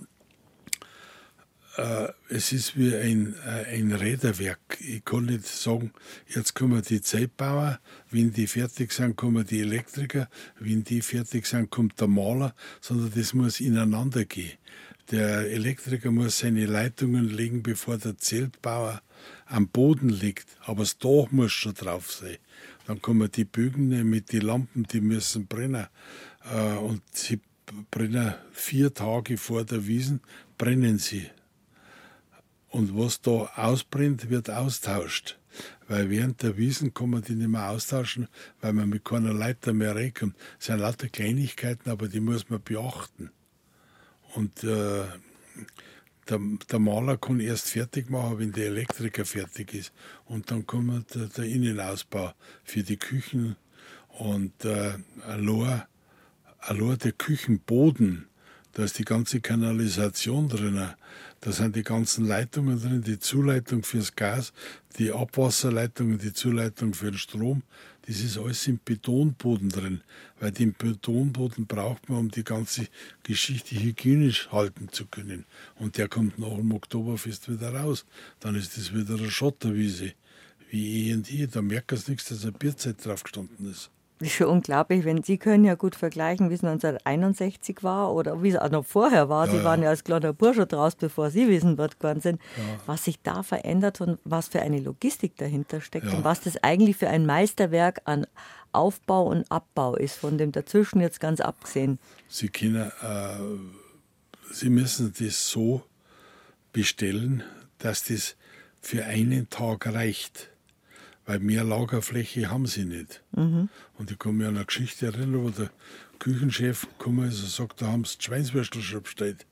äh, es ist wie ein, äh, ein Räderwerk. Ich kann nicht sagen, jetzt kommen die Zeltbauer, wenn die fertig sind, kommen die Elektriker, wenn die fertig sind, kommt der Maler, sondern das muss ineinander gehen. Der Elektriker muss seine Leitungen legen, bevor der Zeltbauer am Boden liegt. Aber das Dach muss schon drauf sein. Dann kommen die Bögen mit den Lampen, die müssen brennen. Äh, und sie brennen vier Tage vor der Wiesen, brennen sie. Und was da ausbrennt, wird austauscht. Weil während der Wiesen kann man die nicht mehr austauschen, weil man mit keiner Leiter mehr reinkommt. Das sind lauter Kleinigkeiten, aber die muss man beachten. Und äh, der, der Maler kann erst fertig machen, wenn der Elektriker fertig ist. Und dann kommt der, der Innenausbau für die Küchen und äh, allein, allein der Küchenboden. Da ist die ganze Kanalisation drin. Da sind die ganzen Leitungen drin, die Zuleitung fürs Gas, die Abwasserleitung und die Zuleitung für den Strom. Das ist alles im Betonboden drin, weil den Betonboden braucht man, um die ganze Geschichte hygienisch halten zu können. Und der kommt nach dem Oktoberfest wieder raus. Dann ist das wieder eine Schotterwiese, wie eh und je. Da merkt man nichts, dass eine Bierzeit drauf gestanden ist. Das ist schon unglaublich, wenn Sie können ja gut vergleichen, wie es neunzehnhunderteinundsechzig war oder wie es auch noch vorher war. Ja, Sie ja. waren ja als kleiner Bursche draus, bevor Sie Wiesenwirt geworden sind. Ja. Was sich da verändert und was für eine Logistik dahinter steckt Ja. und was das eigentlich für ein Meisterwerk an Aufbau und Abbau ist, von dem dazwischen jetzt ganz abgesehen. Sie können, äh, Sie müssen das so bestellen, dass das für einen Tag reicht. Weil mehr Lagerfläche haben sie nicht. Mhm. Und ich kann mich an eine Geschichte erinnern, wo der Küchenchef gekommen ist und sagt, da haben sie die Schweinswürstel schon bestellt.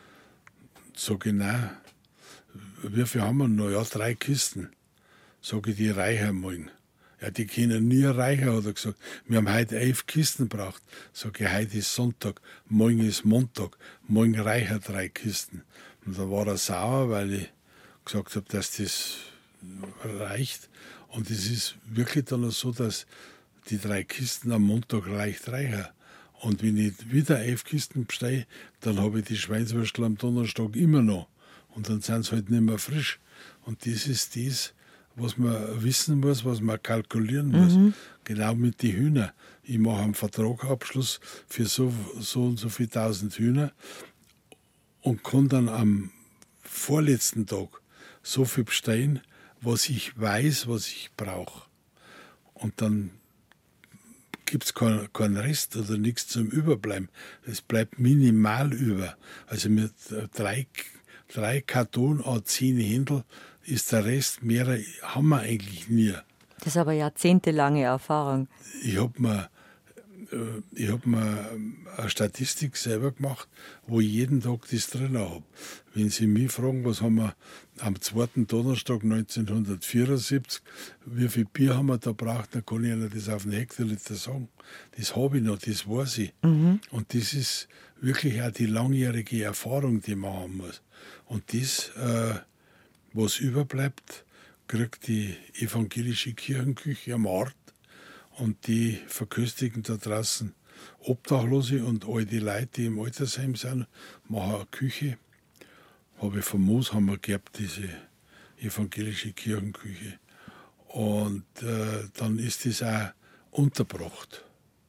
Sag ich, nein, wie viel haben wir noch? Ja, drei Kisten. Sag ich, die reichen morgen. Ja, die können nie reichen, hat er gesagt. Wir haben heute elf Kisten gebraucht. Sag ich, heute ist Sonntag, morgen ist Montag, morgen reichen drei Kisten. Und dann war er sauer, weil ich gesagt habe, dass das reicht. Und es ist wirklich dann so, dass die drei Kisten am Montag leicht reichen. Und wenn ich wieder elf Kisten bestelle, dann habe ich die Schweinswürstel am Donnerstag immer noch. Und dann sind sie halt nicht mehr frisch. Und das ist das, was man wissen muss, was man kalkulieren muss. Mhm. Genau mit den Hühnern. Ich mache einen Vertragabschluss für so, so und so viele tausend Hühner und kann dann am vorletzten Tag so viel bestellen, was ich weiß, was ich brauche. Und dann gibt es keinen kein Rest oder nichts zum Überbleiben. Es bleibt minimal über. Also mit drei, drei Karton an zehn Händel ist der Rest, mehr haben wir eigentlich nie. Das ist aber jahrzehntelange Erfahrung. Ich habe mir, ich hab mir eine Statistik selber gemacht, wo ich jeden Tag das drin habe. Wenn Sie mich fragen, was haben wir am zweiten Donnerstag neunzehnhundertvierundsiebzig, wie viel Bier haben wir da braucht, dann kann ich Ihnen das auf einen Hektoliter sagen. Das habe ich noch, das weiß ich. Mhm. Und das ist wirklich auch die langjährige Erfahrung, die man haben muss. Und das, äh, was überbleibt, kriegt die evangelische Kirchenküche am Ort. Und die verköstigen da draußen Obdachlose und all die Leute, die im Altersheim sind, machen eine Küche. Habe ich vom Moos haben wir gehabt, diese evangelische Kirchenküche. Und äh, dann ist das auch untergebracht.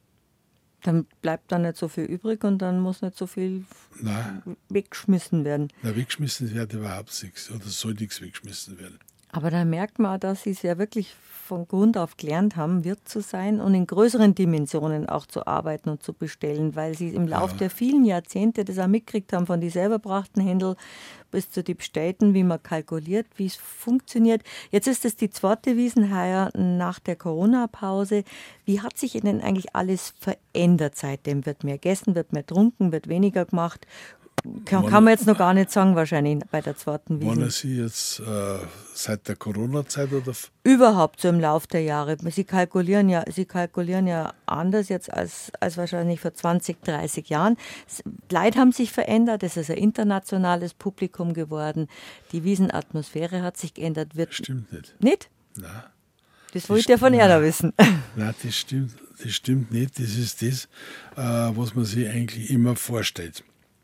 Dann bleibt da nicht so viel übrig und dann muss nicht so viel Nein. weggeschmissen werden. Na, weggeschmissen wird überhaupt nichts oder soll nichts weggeschmissen werden. Aber da merkt man, dass Sie es ja wirklich von Grund auf gelernt haben, Wirt zu sein und in größeren Dimensionen auch zu arbeiten und zu bestellen, weil Sie im Laufe ja. der vielen Jahrzehnte das auch mitgekriegt haben, von die selber brachten Händel bis zu den bestellten, wie man kalkuliert, wie es funktioniert. Jetzt ist es die zweite Wiesenheier nach der Corona-Pause. Wie hat sich Ihnen eigentlich alles verändert seitdem? Wird mehr gegessen, wird mehr getrunken, wird weniger gemacht? Kann, kann man jetzt noch gar nicht sagen, wahrscheinlich bei der zweiten Wiesn. Waren Sie jetzt äh, seit der Corona-Zeit oder? Überhaupt so im Laufe der Jahre. Sie kalkulieren ja, Sie kalkulieren ja anders jetzt als, als wahrscheinlich vor zwanzig, dreißig Jahren. Leute haben sich verändert, es ist ein internationales Publikum geworden. Die Wiesenatmosphäre hat sich geändert. Wird Stimmt nicht. Nicht? Nein. Das wollte ich ja von Erna wissen. Nein, das stimmt, das stimmt nicht. Das ist das, äh, was man sich eigentlich immer vorstellt.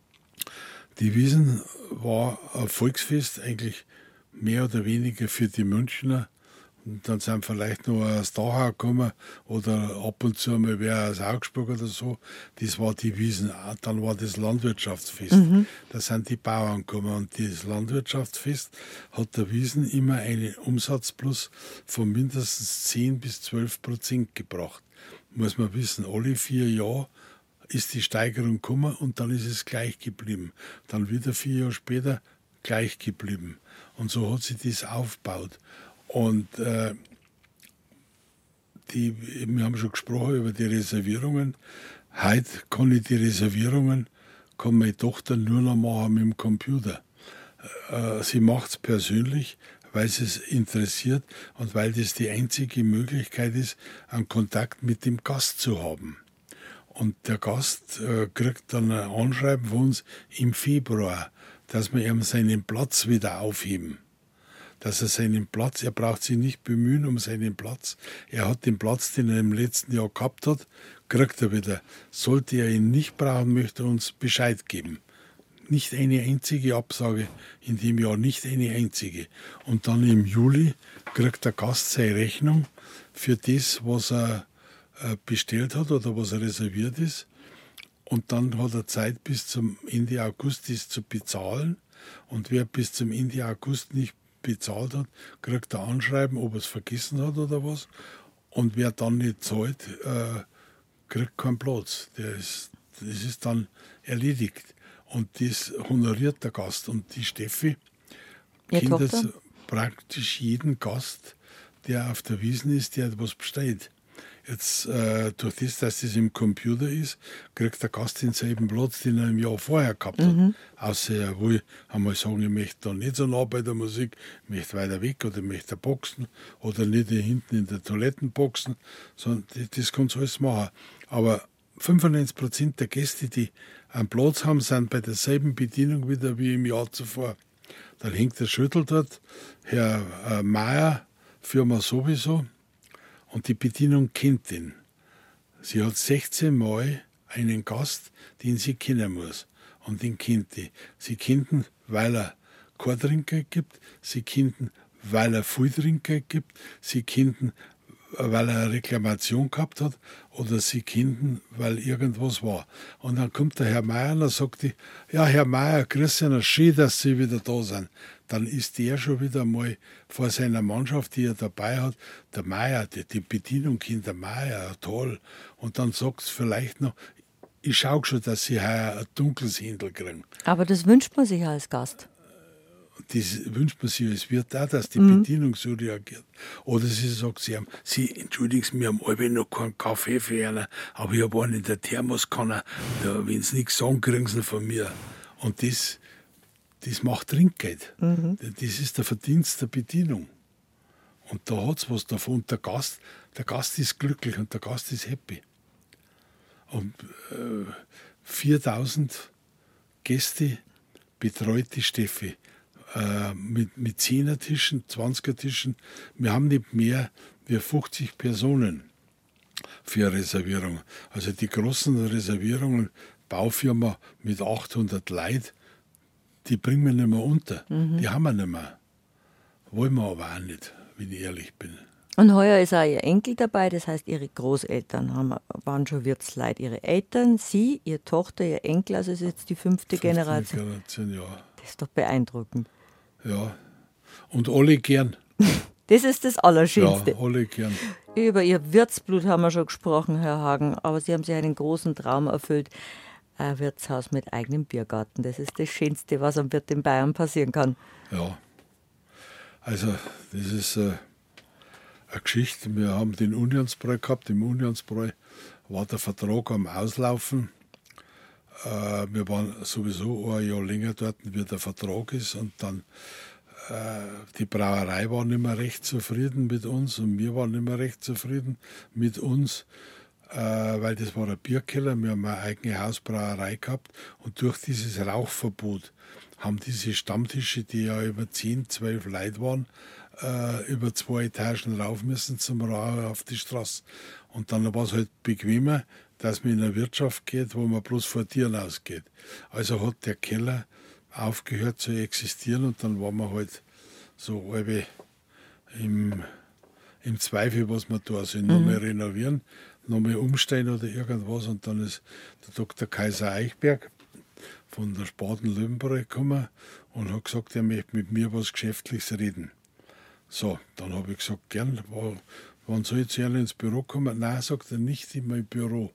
Die Wiesn war ein Volksfest, eigentlich mehr oder weniger für die Münchner. Und dann sind vielleicht noch aus Dachau gekommen oder ab und zu mal wer aus Augsburg oder so. Das war die Wiesn. Dann war das Landwirtschaftsfest. Mhm. Da sind die Bauern gekommen. Und das Landwirtschaftsfest hat der Wiesn immer einen Umsatzplus von mindestens zehn bis zwölf Prozent gebracht. Muss man wissen, alle vier Jahre ist die Steigerung gekommen und dann ist es gleich geblieben. Dann wieder vier Jahre später gleich geblieben. Und so hat sich das aufgebaut. Und äh, die, wir haben schon gesprochen über die Reservierungen. Heute kann ich die Reservierungen, kann meine Tochter nur noch machen mit dem Computer. Äh, sie macht es persönlich, weil sie es interessiert und weil das die einzige Möglichkeit ist, einen Kontakt mit dem Gast zu haben. Und der Gast äh, kriegt dann ein Anschreiben von uns im Februar, dass wir ihm seinen Platz wieder aufheben. Dass er seinen Platz, er braucht sich nicht bemühen um seinen Platz. Er hat den Platz, den er im letzten Jahr gehabt hat, kriegt er wieder. Sollte er ihn nicht brauchen, möchte er uns Bescheid geben. Nicht eine einzige Absage in dem Jahr, nicht eine einzige. Und dann im Juli kriegt der Gast seine Rechnung für das, was er äh, bestellt hat oder was reserviert ist. Und dann hat er Zeit bis zum Ende August das zu bezahlen. Und wer bis zum Ende August nicht bezahlt hat, kriegt ein Anschreiben, ob er es vergessen hat oder was. Und wer dann nicht zahlt, äh, kriegt keinen Platz. Der ist, das ist dann erledigt. Und das honoriert der Gast. Und die Steffi kennt das praktisch jeden Gast, der auf der Wiesn ist, der etwas bestellt. Jetzt, äh, durch das, dass das im Computer ist, kriegt der Gast denselben Platz, den er im Jahr vorher gehabt hat. Mhm. Außer er will einmal sagen, ich möchte da nicht so nah bei der Musik, ich möchte weiter weg oder ich möchte boxen oder nicht hinten in der Toiletten boxen, sondern das, das kann alles machen. Aber fünfundneunzig Prozent der Gäste, die einen Platz haben, sind bei derselben Bedienung wieder wie im Jahr zuvor. Dann hängt der Schüttel dort, Herr äh, Meier, Firma sowieso, und die Bedienung kennt ihn. Sie hat sechzehn Mal einen Gast, den sie kennen muss. Und den kennt die. Sie kennt ihn, weil er keinen Trinker gibt. Sie kennt ihn, weil er viel Trinker gibt. Sie kennt ihn, weil er eine Reklamation gehabt hat. Oder sie kennt ihn, weil irgendwas war. Und dann kommt der Herr Meier und dann sagt die, ja, Herr Meier, grüß Sie, schön, dass Sie wieder da sind. Dann ist der schon wieder mal vor seiner Mannschaft, die er dabei hat, der Meier, die, die Bedienung kennt der Meier, toll. Und dann sagt es vielleicht noch, ich schaue schon, dass sie heuer ein dunkles Händel kriegen. Aber das wünscht man sich als Gast. Das wünscht man sich als Wirt auch, dass die mhm. Bedienung so reagiert. Oder sie sagt, sie, haben, sie entschuldigen Sie, wir haben alle noch keinen Kaffee für einen, aber ich habe einen in der Thermoskanne, wenn sie nichts sagen, kriegen sie von mir. Und das... Das macht Trinkgeld. Mhm. Das ist der Verdienst der Bedienung. Und da hat es was davon. Und der Gast, der Gast ist glücklich und der Gast ist happy. Und äh, viertausend Gäste betreut die Steffi. Äh, mit, mit Zehner-Tischen, zwanziger-Tischen. Wir haben nicht mehr wie fünfzig Personen für eine Reservierung. Also die großen Reservierungen, Baufirma mit achthundert Leuten, die bringen wir nicht mehr unter. Mhm. Die haben wir nicht mehr. Wollen wir aber auch nicht, wenn ich ehrlich bin. Und heuer ist auch Ihr Enkel dabei, das heißt, Ihre Großeltern haben, waren schon Wirtsleute. Ihre Eltern, Sie, Ihre Tochter, Ihr Enkel, also ist jetzt die fünfte, fünfte Generation. Generation, ja. Das ist doch beeindruckend. Ja, und alle gern. Das ist das Allerschönste. Ja, alle gern. Über Ihr Wirtsblut haben wir schon gesprochen, Herr Hagen, aber Sie haben sich einen großen Traum erfüllt. Ein Wirtshaus mit eigenem Biergarten. Das ist das Schönste, was am Wirt in Bayern passieren kann. Ja, also das ist äh, eine Geschichte. Wir haben den Unionsbräu gehabt. Im Unionsbräu war der Vertrag am Auslaufen. Äh, wir waren sowieso ein Jahr länger dort, wie der Vertrag ist. Und dann äh, die Brauerei war nicht mehr recht zufrieden mit uns und wir waren nicht mehr recht zufrieden mit uns. Äh, weil das war ein Bierkeller, wir haben eine eigene Hausbrauerei gehabt und durch dieses Rauchverbot haben diese Stammtische, die ja über zehn, zwölf Leute waren, äh, über zwei Etagen rauf müssen zum Rauchen auf die Straße. Und dann war es halt bequemer, dass man in eine Wirtschaft geht, wo man bloß vor Tieren ausgeht. Also hat der Keller aufgehört zu existieren und dann waren wir halt so halbe im, im Zweifel, was wir da sind, mhm. nochmal renovieren, nochmal umstellen oder irgendwas. Und dann ist der Doktor Kaiser Eichberg von der Spaten Löwenbräu gekommen und hat gesagt, er möchte mit mir was Geschäftliches reden. So, dann habe ich gesagt, gern, wann soll ich zu Ihnen ins Büro kommen? Nein, sagt er, nicht in mein Büro.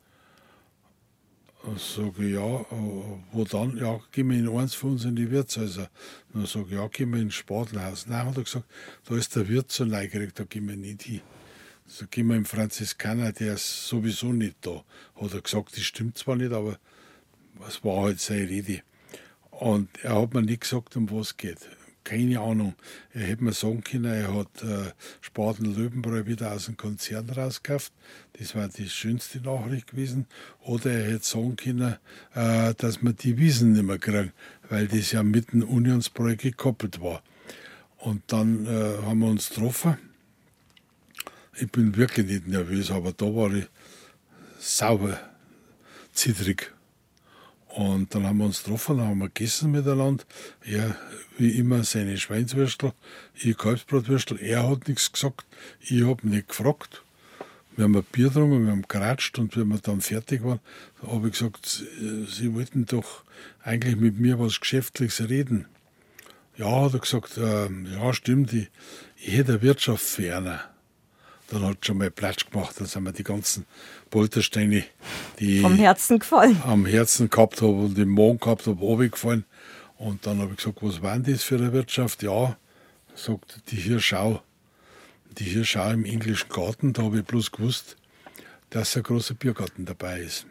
Dann sage ich, ja, wo dann? Ja, gehen wir in eins von uns in die Wirtshäuser. Dann sage ich, ja, gehen wir ins Spatenhaus. Nein, hat er gesagt, da ist der Wirt so neugierig, da gehen wir nicht hin. So gehen wir im Franziskaner, der ist sowieso nicht da. Hat er gesagt, das stimmt zwar nicht, aber es war halt seine Rede. Und er hat mir nicht gesagt, um was es geht. Keine Ahnung. Er hätte mir sagen können, er hat äh, Spaten Löwenbräu wieder aus dem Konzern rausgekauft. Das war die schönste Nachricht gewesen. Oder er hätte sagen können, äh, dass wir die Wiesen nicht mehr kriegen, weil das ja mit dem Unionsbräu gekoppelt war. Und dann äh, haben wir uns getroffen. Ich bin wirklich nicht nervös, aber da war ich sauber zittrig. Und dann haben wir uns getroffen, dann haben wir gegessen miteinander. Er, wie immer, seine Schweinswürstel, ich Kalbsbratwürstel. Er hat nichts gesagt, ich habe nicht gefragt. Wir haben ein Bier getrunken, wir haben geratscht und wenn wir dann fertig waren, habe ich gesagt, Sie wollten doch eigentlich mit mir was Geschäftliches reden. Ja, hat er gesagt, äh, ja stimmt, ich, ich hätte eine Wirtschaft für einen. Dann hat es schon mal Platsch gemacht, dann sind mir die ganzen Poltersteine, die Vom Herzen gefallen. am Herzen gehabt habe und im Magen gehabt habe, runtergefallen. Und dann habe ich gesagt, was war denn das für eine Wirtschaft? Ja, sagt die Hirschau. Die Hirschau im englischen Garten, da habe ich bloß gewusst, dass ein großer Biergarten dabei ist.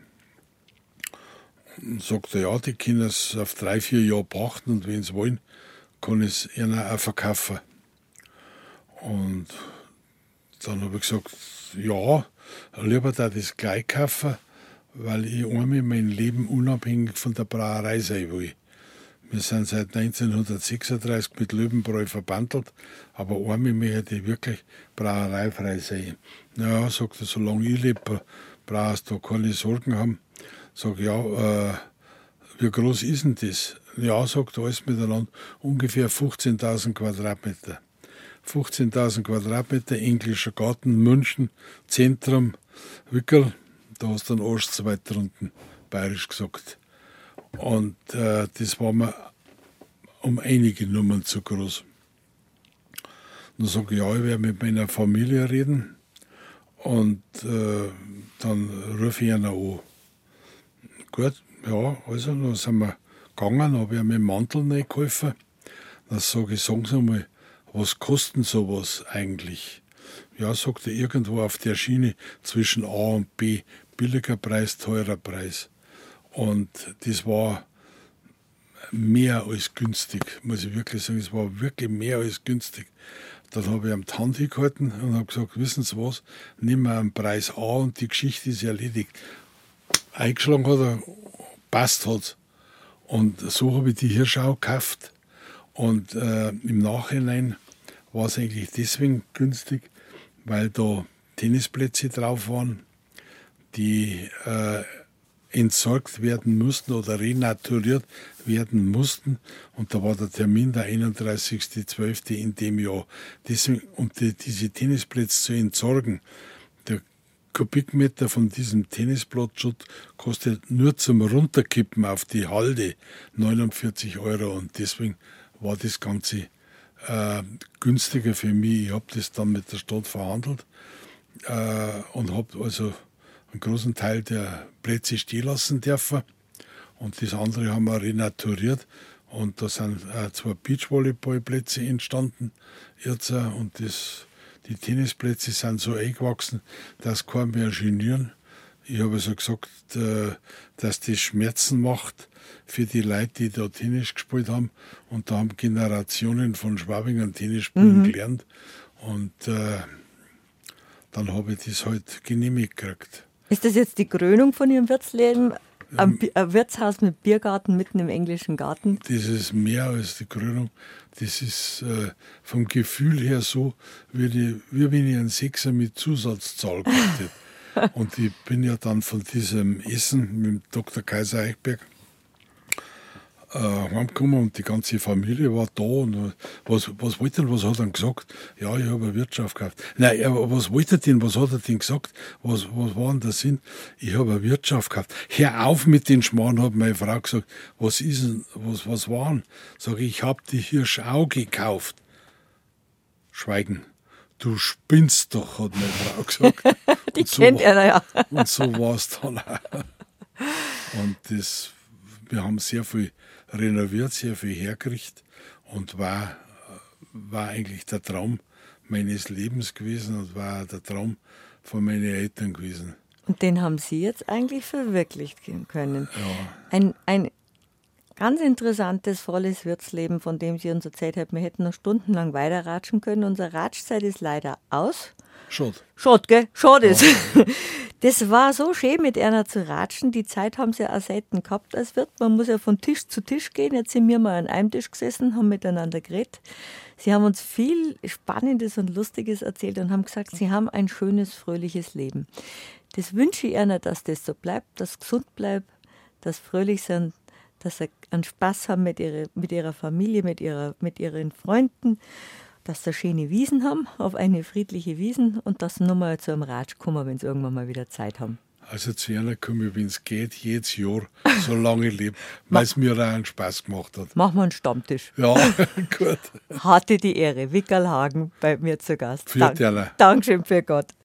Und sagt er, ja, die können es auf drei, vier Jahre pachten und wenn sie wollen, kann ich es ihnen auch verkaufen. Und dann habe ich gesagt, ja, lieber da das gleich kaufen, weil ich einmal mein Leben unabhängig von der Brauerei sein will. Wir sind seit neunzehnhundertsechsunddreißig mit Löwenbräu verbandelt, aber einmal möchte ich wirklich brauereifrei sein. Naja, sagt er, solange ich lebe, brauchst du keine Sorgen haben. Sag ja, äh, wie groß ist denn das? Ja, sagt er, alles miteinander, ungefähr fünfzehntausend Quadratmeter. fünfzehntausend Quadratmeter, englischer Garten, München, Zentrum, Wickel, da hast du einen Arsch zu weit drunten, bayerisch gesagt. Und äh, das war mir um einige Nummern zu groß. Dann sage ich, ja, ich werde mit meiner Familie reden und äh, dann rufe ich ihn an. Gut, ja, also dann sind wir gegangen, habe ich mir den Mantel reingeholfen. Dann sage ich, sagen Sie mal, was kostet denn sowas eigentlich? Ja, sagt er, irgendwo auf der Schiene zwischen A und B, billiger Preis, teurer Preis. Und das war mehr als günstig, muss ich wirklich sagen. Es war wirklich mehr als günstig. Dann habe ich am die Hand gehalten und habe gesagt, wissen Sie was, nehmen wir einen Preis A und die Geschichte ist erledigt. Eingeschlagen hat er, passt hat. Und so habe ich die Hirschau gekauft. Und äh, im Nachhinein war es eigentlich deswegen günstig, weil da Tennisplätze drauf waren, die äh, entsorgt werden mussten oder renaturiert werden mussten. Und da war der Termin der einunddreißigster zwölfter in dem Jahr. Deswegen, um die, diese Tennisplätze zu entsorgen, der Kubikmeter von diesem Tennisplatzschutt kostet nur zum Runterkippen auf die Halde neunundvierzig Euro. Und deswegen war das Ganze äh, günstiger für mich. Ich habe das dann mit der Stadt verhandelt äh, und habe also einen großen Teil der Plätze stehen lassen dürfen. Und das andere haben wir renaturiert. Und da sind äh, zwei Beachvolleyballplätze entstanden. Jetzt, äh, und das, die Tennisplätze sind so eingewachsen, dass keiner mehr genieren. Ich habe also gesagt, äh, dass das Schmerzen macht für die Leute, die da Tennis gespielt haben. Und da haben Generationen von Schwabingern Tennis spielen mhm. gelernt. Und äh, dann habe ich das halt genehmigt gekriegt. Ist das jetzt die Krönung von Ihrem Wirtsleben? Ein, ein Wirtshaus mit Biergarten mitten im englischen Garten? Das ist mehr als die Krönung. Das ist äh, vom Gefühl her so, wie, die, wie wenn ich einen Sechser mit Zusatzzahl gehabt hätte. Und ich bin ja dann von diesem Essen mit dem Doktor Kaiser Eichberg äh, heimgekommen und die ganze Familie war da. Und was, was wollte er denn, was hat er denn gesagt? Ja, ich habe eine Wirtschaft gekauft. Nein, aber was wollte er denn, was hat er denn gesagt? Was, was war denn der Sinn? Ich habe eine Wirtschaft gekauft. Hör auf mit den Schmarrn, hat meine Frau gesagt. Was ist denn, was, was war denn? Sag ich, ich habe die Hirschau gekauft. Schweigen. Du spinnst doch, hat meine Frau gesagt. Die und so kennt war, er ja. Und so war es dann auch. Und das, wir haben sehr viel renoviert, sehr viel hergerichtet und war, war eigentlich der Traum meines Lebens gewesen und war der Traum von meinen Eltern gewesen. Und den haben Sie jetzt eigentlich verwirklichen können. Ja. Ein, ein ganz interessantes, volles Wirtsleben, von dem Sie uns erzählt haben. Wir hätten noch stundenlang weiterratschen können. Unsere Ratschzeit ist leider aus. Schade. Schade, gell? Schade ist. Ja. Das war so schön, mit einer zu ratschen. Die Zeit haben sie auch selten gehabt als Wirt. Man muss ja von Tisch zu Tisch gehen. Jetzt sind wir mal an einem Tisch gesessen, haben miteinander geredet. Sie haben uns viel Spannendes und Lustiges erzählt und haben gesagt, sie haben ein schönes, fröhliches Leben. Das wünsche ich ihnen, dass das so bleibt, dass sie gesund bleibt, dass sie fröhlich sind, dass sie einen Spaß haben mit ihrer, mit ihrer Familie, mit, ihrer, mit ihren Freunden. dass sie schöne Wiesen haben, auf eine friedliche Wiesen und dass sie nochmal zu einem Ratsch kommen, wenn sie irgendwann mal wieder Zeit haben. Also zu einer komme ich, wenn es geht, jedes Jahr, solange ich lebe, weil es mir auch einen Spaß gemacht hat. Machen wir einen Stammtisch. Ja, gut. Hatte die Ehre. Wickerl Hagen bei mir zu Gast. Für Dank, Dankeschön für Gott.